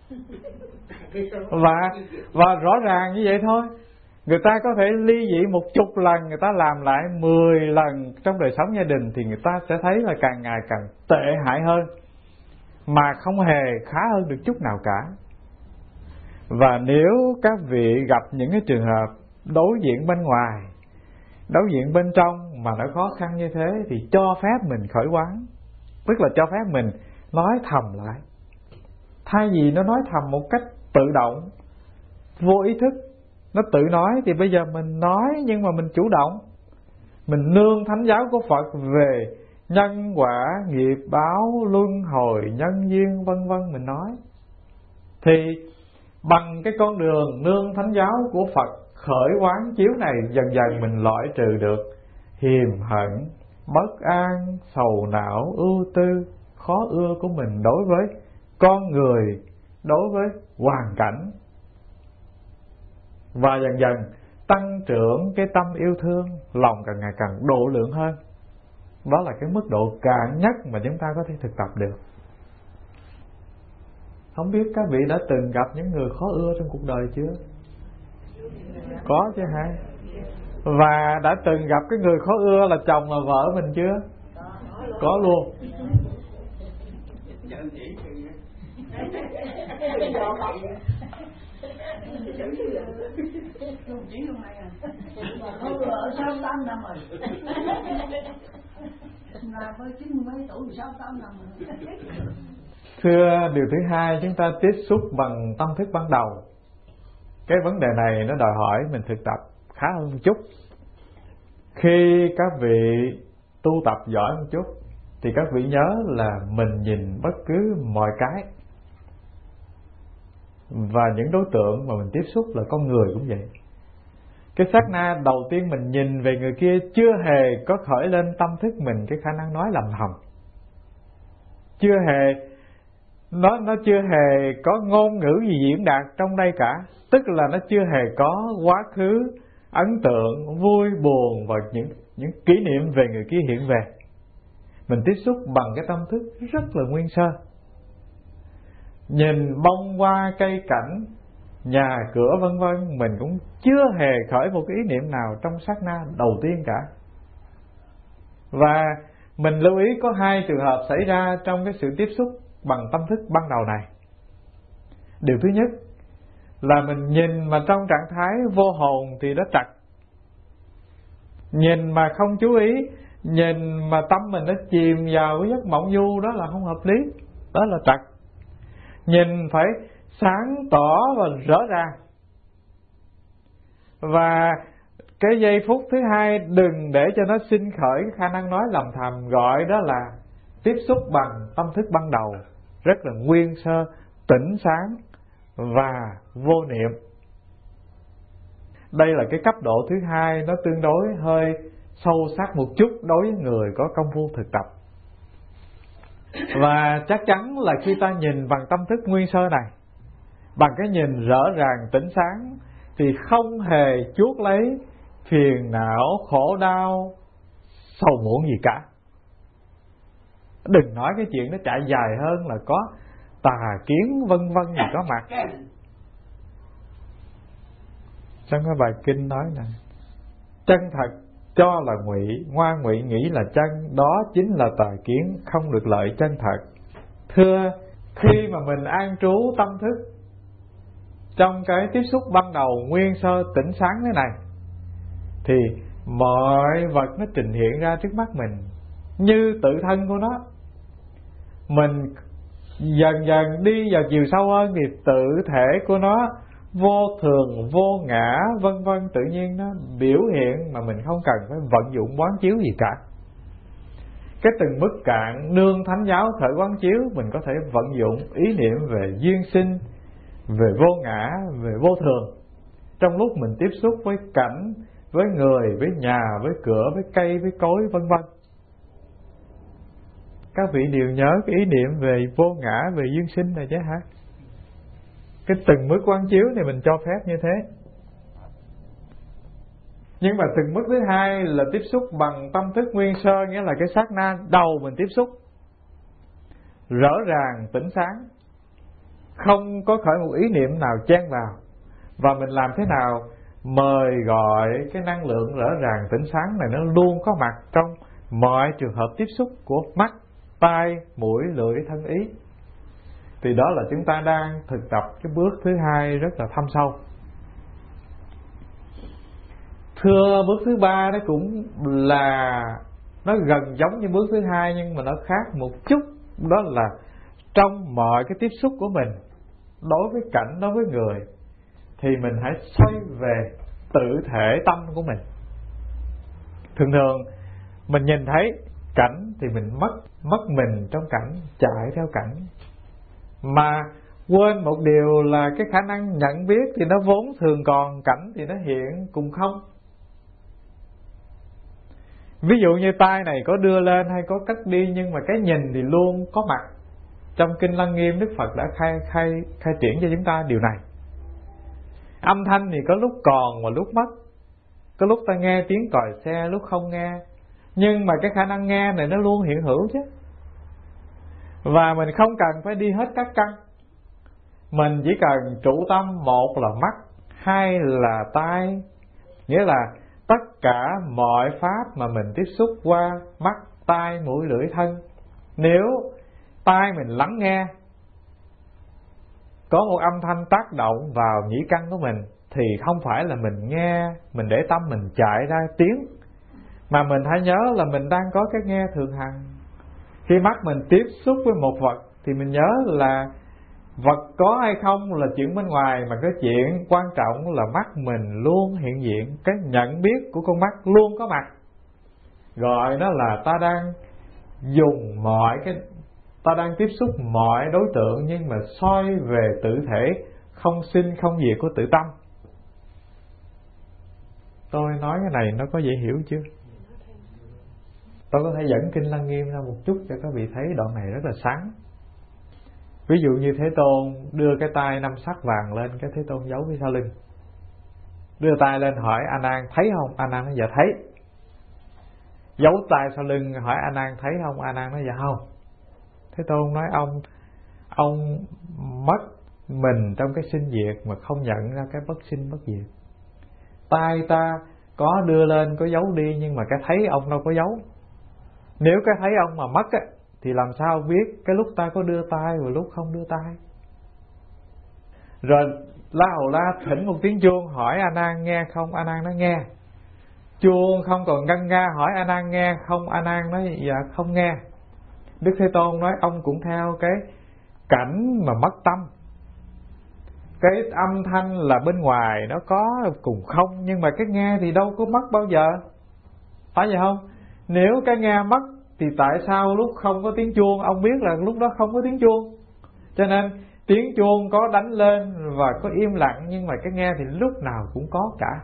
Và và rõ ràng như vậy thôi. Người ta có thể ly dị một chục lần, người ta làm lại mười lần trong đời sống gia đình thì người ta sẽ thấy là càng ngày càng tệ hại hơn, mà không hề khá hơn được chút nào cả. Và nếu các vị gặp những cái trường hợp đối diện bên ngoài, đối diện bên trong mà nó khó khăn như thế, thì cho phép mình khởi oán. Tức là cho phép mình nói thầm lại. Thay vì nó nói thầm một cách tự động, vô ý thức, nó tự nói, thì bây giờ mình nói nhưng mà mình chủ động. Mình nương thánh giáo của Phật về nhân quả, nghiệp báo, luân hồi, nhân duyên vân vân mình nói. Thì bằng cái con đường nương thánh giáo của Phật, khởi oán chiếu này, dần dần mình loại trừ được hiềm hận, bất an, sầu não, ưu tư, khó ưa của mình đối với con người, đối với hoàn cảnh. Và dần dần tăng trưởng cái tâm yêu thương, lòng càng ngày càng độ lượng hơn. Đó là cái mức độ cạn nhất mà chúng ta có thể thực tập được. Không biết các vị đã từng gặp những người khó ưa trong cuộc đời chưa? Có chứ hả? Và đã từng gặp cái người khó ưa là chồng là vợ mình chưa? Có luôn. Ở sáu tám năm rồi. Là với chín mấy tuổi sáu tám năm rồi. Thưa, điều thứ hai, chúng ta tiếp xúc bằng tâm thức ban đầu. Cái vấn đề này nó đòi hỏi mình thực tập khá hơn một chút. Khi các vị tu tập giỏi một chút thì các vị nhớ là mình nhìn bất cứ mọi cái, và những đối tượng mà mình tiếp xúc là con người cũng vậy. Cái sát na đầu tiên mình nhìn về người kia chưa hề có khởi lên tâm thức mình cái khả năng nói lầm thầm, chưa hề nó nó chưa hề có ngôn ngữ gì diễn đạt trong đây cả. Tức là nó chưa hề có quá khứ ấn tượng, vui buồn và những những kỷ niệm về người kia hiện về. Mình tiếp xúc bằng cái tâm thức rất là nguyên sơ. Nhìn bông hoa cây cảnh, nhà cửa vân vân, mình cũng chưa hề khởi một cái ý niệm nào trong sát na đầu tiên cả. Và mình lưu ý có hai trường hợp xảy ra trong cái sự tiếp xúc bằng tâm thức ban đầu này. Điều thứ nhất là mình nhìn mà trong trạng thái vô hồn thì nó trật. Nhìn mà không chú ý, nhìn mà tâm mình nó chìm vào cái giấc mộng du, đó là không hợp lý, đó là trật. Nhìn phải sáng tỏ và rõ ràng. Và cái giây phút thứ hai đừng để cho nó sinh khởi khả năng nói lầm thầm, gọi đó là tiếp xúc bằng tâm thức ban đầu, rất là nguyên sơ, tỉnh sáng và vô niệm. Đây là cái cấp độ thứ hai, nó tương đối hơi sâu sắc một chút đối với người có công phu thực tập. Và chắc chắn là khi ta nhìn bằng tâm thức nguyên sơ này, bằng cái nhìn rõ ràng tỉnh sáng, thì không hề chuốc lấy phiền não, khổ đau, sầu muộn gì cả. Đừng nói cái chuyện nó chạy dài hơn là có tà kiến vân vân gì có mặt. Trong cái bài kinh nói nè, chân thật cho là ngụy, ngoan ngụy nghĩ là chân, đó chính là tà kiến, không được lợi chân thật. Thưa, khi mà mình an trú tâm thức trong cái tiếp xúc ban đầu nguyên sơ tỉnh sáng thế này, thì mọi vật nó trình hiện ra trước mắt mình như tự thân của nó. Mình dần dần đi vào chiều sâu hơn thì tự thể của nó vô thường, vô ngã, vân vân, tự nhiên nó biểu hiện mà mình không cần phải vận dụng quán chiếu gì cả. Cái từng mức cạn nương thánh giáo khởi quán chiếu, mình có thể vận dụng ý niệm về duyên sinh, về vô ngã, về vô thường trong lúc mình tiếp xúc với cảnh, với người, với nhà, với cửa, với cây, với cối, vân vân. Các vị đều nhớ cái ý niệm về vô ngã, về duyên sinh này chứ hả? Cái từng mức quán chiếu này mình cho phép như thế. Nhưng mà từng mức thứ hai là tiếp xúc bằng tâm thức nguyên sơ, nghĩa là cái sát na đầu mình tiếp xúc rõ ràng tỉnh sáng, không có khởi một ý niệm nào chen vào. Và mình làm thế nào mời gọi cái năng lượng rõ ràng tỉnh sáng này nó luôn có mặt trong mọi trường hợp tiếp xúc của mắt, tai, mũi, lưỡi, thân, ý. Thì đó là chúng ta đang thực tập cái bước thứ hai rất là thâm sâu. Thưa, bước thứ ba nó cũng là nó gần giống như bước thứ hai, nhưng mà nó khác một chút. Đó là trong mọi cái tiếp xúc của mình đối với cảnh, đối với người, thì mình hãy xoay về tự thể tâm của mình. Thường thường mình nhìn thấy cảnh thì mình mất mất mình trong cảnh, chạy theo cảnh, mà quên một điều là cái khả năng nhận biết thì nó vốn thường còn, cảnh thì nó hiện cùng không. Ví dụ như tay này có đưa lên hay có cất đi, nhưng mà cái nhìn thì luôn có mặt. Trong Kinh Lăng Nghiêm, Đức Phật đã khai, khai, khai triển cho chúng ta điều này. Âm thanh thì có lúc còn và lúc mất, có lúc ta nghe tiếng còi xe, lúc không nghe. Nhưng mà cái khả năng nghe này nó luôn hiện hữu chứ. Và mình không cần phải đi hết các căn. Mình chỉ cần trụ tâm, một là mắt, hai là tai. Nghĩa là tất cả mọi pháp mà mình tiếp xúc qua mắt, tai, mũi, lưỡi, thân, nếu tai mình lắng nghe, có một âm thanh tác động vào nhĩ căn của mình, thì không phải là mình nghe, mình để tâm mình chạy ra tiếng, mà mình hãy nhớ là mình đang có cái nghe thường hằng. Khi mắt mình tiếp xúc với một vật thì mình nhớ là vật có hay không là chuyện bên ngoài, mà cái chuyện quan trọng là mắt mình luôn hiện diện. Cái nhận biết của con mắt luôn có mặt. Gọi nó là ta đang dùng mọi cái, ta đang tiếp xúc mọi đối tượng, nhưng mà soi về tự thể không sinh không diệt của tự tâm. Tôi nói cái này nó có dễ hiểu chưa? Tôi có thể dẫn Kinh Lăng Nghiêm ra một chút cho các vị thấy đoạn này rất là sáng. Ví dụ như Thế Tôn đưa cái tay năm sắc vàng lên, cái Thế Tôn giấu phía sau lưng. Đưa tay lên hỏi A Nan thấy không? A Nan nói dạ thấy. Giấu tay sau lưng hỏi A Nan thấy không? A Nan nói dạ không. Thế Tôn nói ông ông mất mình trong cái sinh diệt mà không nhận ra cái bất sinh bất diệt. Tay ta có đưa lên, có giấu đi, nhưng mà cái thấy ông đâu có giấu. Nếu cái thấy ông mà mất á, thì làm sao biết cái lúc ta có đưa tay và lúc không đưa tay? Rồi La Hầu La thỉnh một tiếng chuông hỏi A Nan nghe không? A Nan nói nghe. Chuông không còn ngân nga hỏi A Nan nghe không? A Nan nói dạ không nghe. Đức Thế Tôn nói ông cũng theo cái cảnh mà mất tâm. Cái âm thanh là bên ngoài nó có cùng không, nhưng mà cái nghe thì đâu có mất bao giờ, phải vậy không? Nếu cái nghe mất thì tại sao lúc không có tiếng chuông? Ông biết là lúc đó không có tiếng chuông, cho nên tiếng chuông có đánh lên và có im lặng, nhưng mà cái nghe thì lúc nào cũng có cả.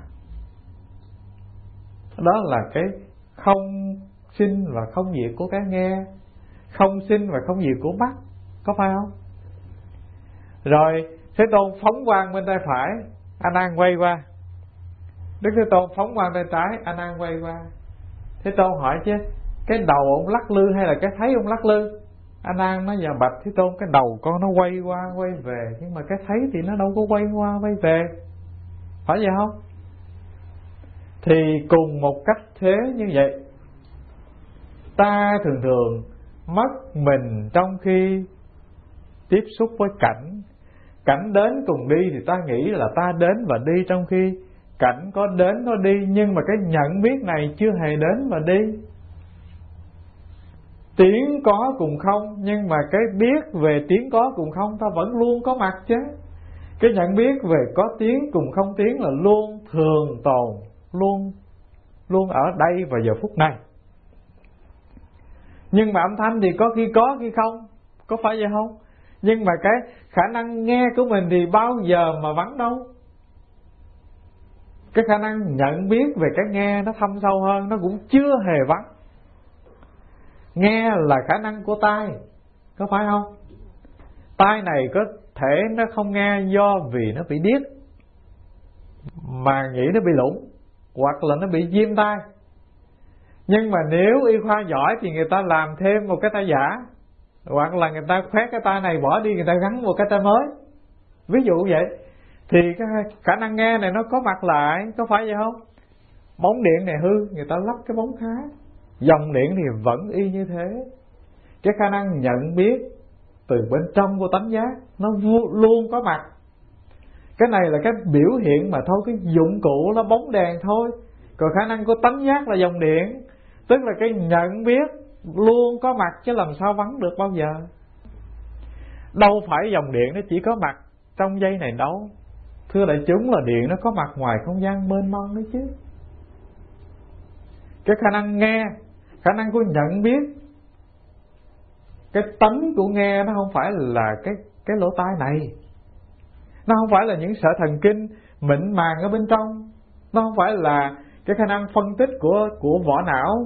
Đó là cái không sinh và không diệt của cái nghe, không sinh và không diệt của mắt, có phải không? Rồi Thế Tôn phóng quang bên tay phải, A Nan quay qua. Đức Thế Tôn phóng quang tay trái, A Nan quay qua. Thế Tôn hỏi chứ cái đầu ông lắc lư hay là cái thấy ông lắc lư? A Nan nói dạ bạch Thế Tôn, cái đầu con nó quay qua quay về, nhưng mà cái thấy thì nó đâu có quay qua quay về, phải vậy không? Thì cùng một cách thế như vậy, ta thường thường mất mình trong khi tiếp xúc với cảnh. Cảnh đến cùng đi thì ta nghĩ là ta đến và đi, trong khi cảnh có đến có đi, nhưng mà cái nhận biết này chưa hề đến và đi. Tiếng có cùng không, nhưng mà cái biết về tiếng có cùng không ta vẫn luôn có mặt chứ. Cái nhận biết về có tiếng cùng không tiếng là luôn thường tồn, luôn luôn ở đây và giờ phút này. Nhưng mà âm thanh thì có khi có khi không, có phải vậy không? Nhưng mà cái khả năng nghe của mình thì bao giờ mà vắng đâu. Cái khả năng nhận biết về cái nghe nó thâm sâu hơn, nó cũng chưa hề vắng. Nghe là khả năng của tai, có phải không? Tai này có thể nó không nghe do vì nó bị điếc, mà nghĩ nó bị lủng, hoặc là nó bị viêm tai. Nhưng mà nếu y khoa giỏi thì người ta làm thêm một cái tai giả, hoặc là người ta khoét cái tai này bỏ đi, người ta gắn một cái tai mới, ví dụ vậy. Thì cái khả năng nghe này nó có mặt lại, có phải vậy không? Bóng điện này hư, người ta lắp cái bóng khác. Dòng điện thì vẫn y như thế. Cái khả năng nhận biết từ bên trong của tánh giác nó luôn có mặt. Cái này là cái biểu hiện mà thôi, cái dụng cụ là bóng đèn thôi. Còn khả năng của tánh giác là dòng điện, tức là cái nhận biết luôn có mặt, chứ làm sao vắng được bao giờ. Đâu phải dòng điện nó chỉ có mặt trong giây này đâu. Thưa đại chúng, là điện nó có mặt ngoài không gian mênh mông đấy chứ. Cái khả năng nghe, khả năng của nhận biết, cái tánh của nghe nó không phải là cái cái lỗ tai này, nó không phải là những sợi thần kinh mịn màng ở bên trong, nó không phải là cái khả năng phân tích của của vỏ não,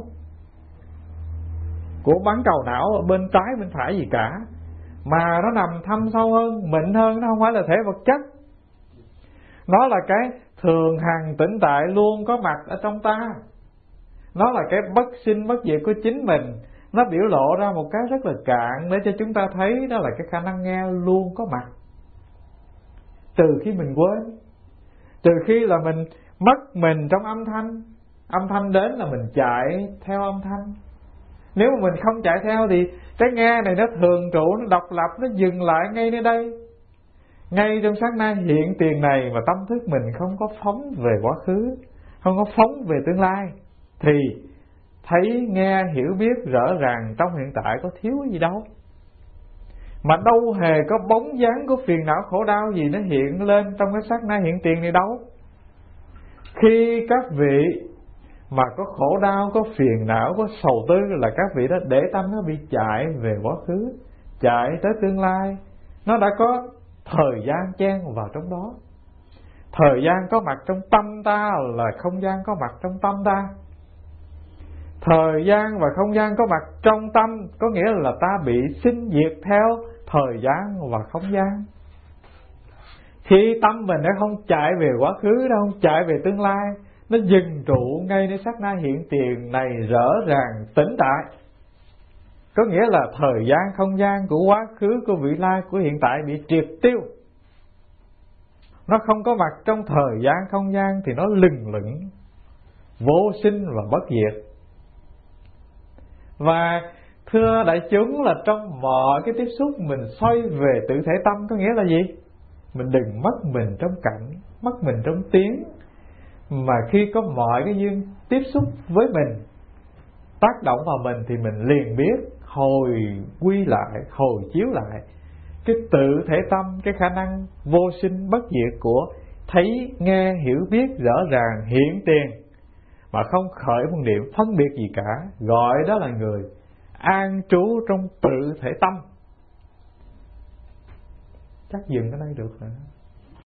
của bán cầu não ở bên trái bên phải gì cả, mà nó nằm thâm sâu hơn, mịn hơn. Nó không phải là thể vật chất, nó là cái thường hằng tĩnh tại luôn có mặt ở trong ta. Nó là cái bất sinh bất diệt của chính mình. Nó biểu lộ ra một cái rất là cạn để cho chúng ta thấy đó là cái khả năng nghe luôn có mặt. Từ khi mình quên, từ khi là mình mất mình trong âm thanh, âm thanh đến là mình chạy theo âm thanh. Nếu mà mình không chạy theo thì cái nghe này nó thường trụ, nó độc lập, nó dừng lại ngay nơi đây, ngay trong sát na hiện tiền này. Mà tâm thức mình không có phóng về quá khứ, không có phóng về tương lai, thì thấy nghe hiểu biết rõ ràng trong hiện tại có thiếu gì đâu. Mà đâu hề có bóng dáng của phiền não khổ đau gì nó hiện lên trong cái sát na hiện tiền này đâu. Khi các vị mà có khổ đau, có phiền não, có sầu tư là các vị đó để tâm nó bị chạy về quá khứ, chạy tới tương lai. Nó đã có thời gian chen vào trong đó. Thời gian có mặt trong tâm ta là không gian có mặt trong tâm ta. Thời gian và không gian có mặt trong tâm có nghĩa là ta bị sinh diệt theo thời gian và không gian. Khi tâm mình nó không chạy về quá khứ, nó không chạy về tương lai, nó dừng trụ ngay nơi sát na hiện tiền này rõ ràng tĩnh tại, có nghĩa là thời gian không gian của quá khứ, của vị lai, của hiện tại bị triệt tiêu. Nó không có mặt trong thời gian không gian thì nó lừng lững, vô sinh và bất diệt. Và thưa đại chúng, là trong mọi cái tiếp xúc mình xoay về tự thể tâm, có nghĩa là gì? Mình đừng mất mình trong cảnh, mất mình trong tiếng. Mà khi có mọi cái duyên tiếp xúc với mình, tác động vào mình, thì mình liền biết hồi quy lại, hồi chiếu lại cái tự thể tâm, cái khả năng vô sinh bất diệt của thấy, nghe, hiểu biết rõ ràng hiện tiền mà không khởi một niệm phân biệt gì cả, gọi đó là người an trú trong tự thể tâm. Chắc dừng ở đây được rồi.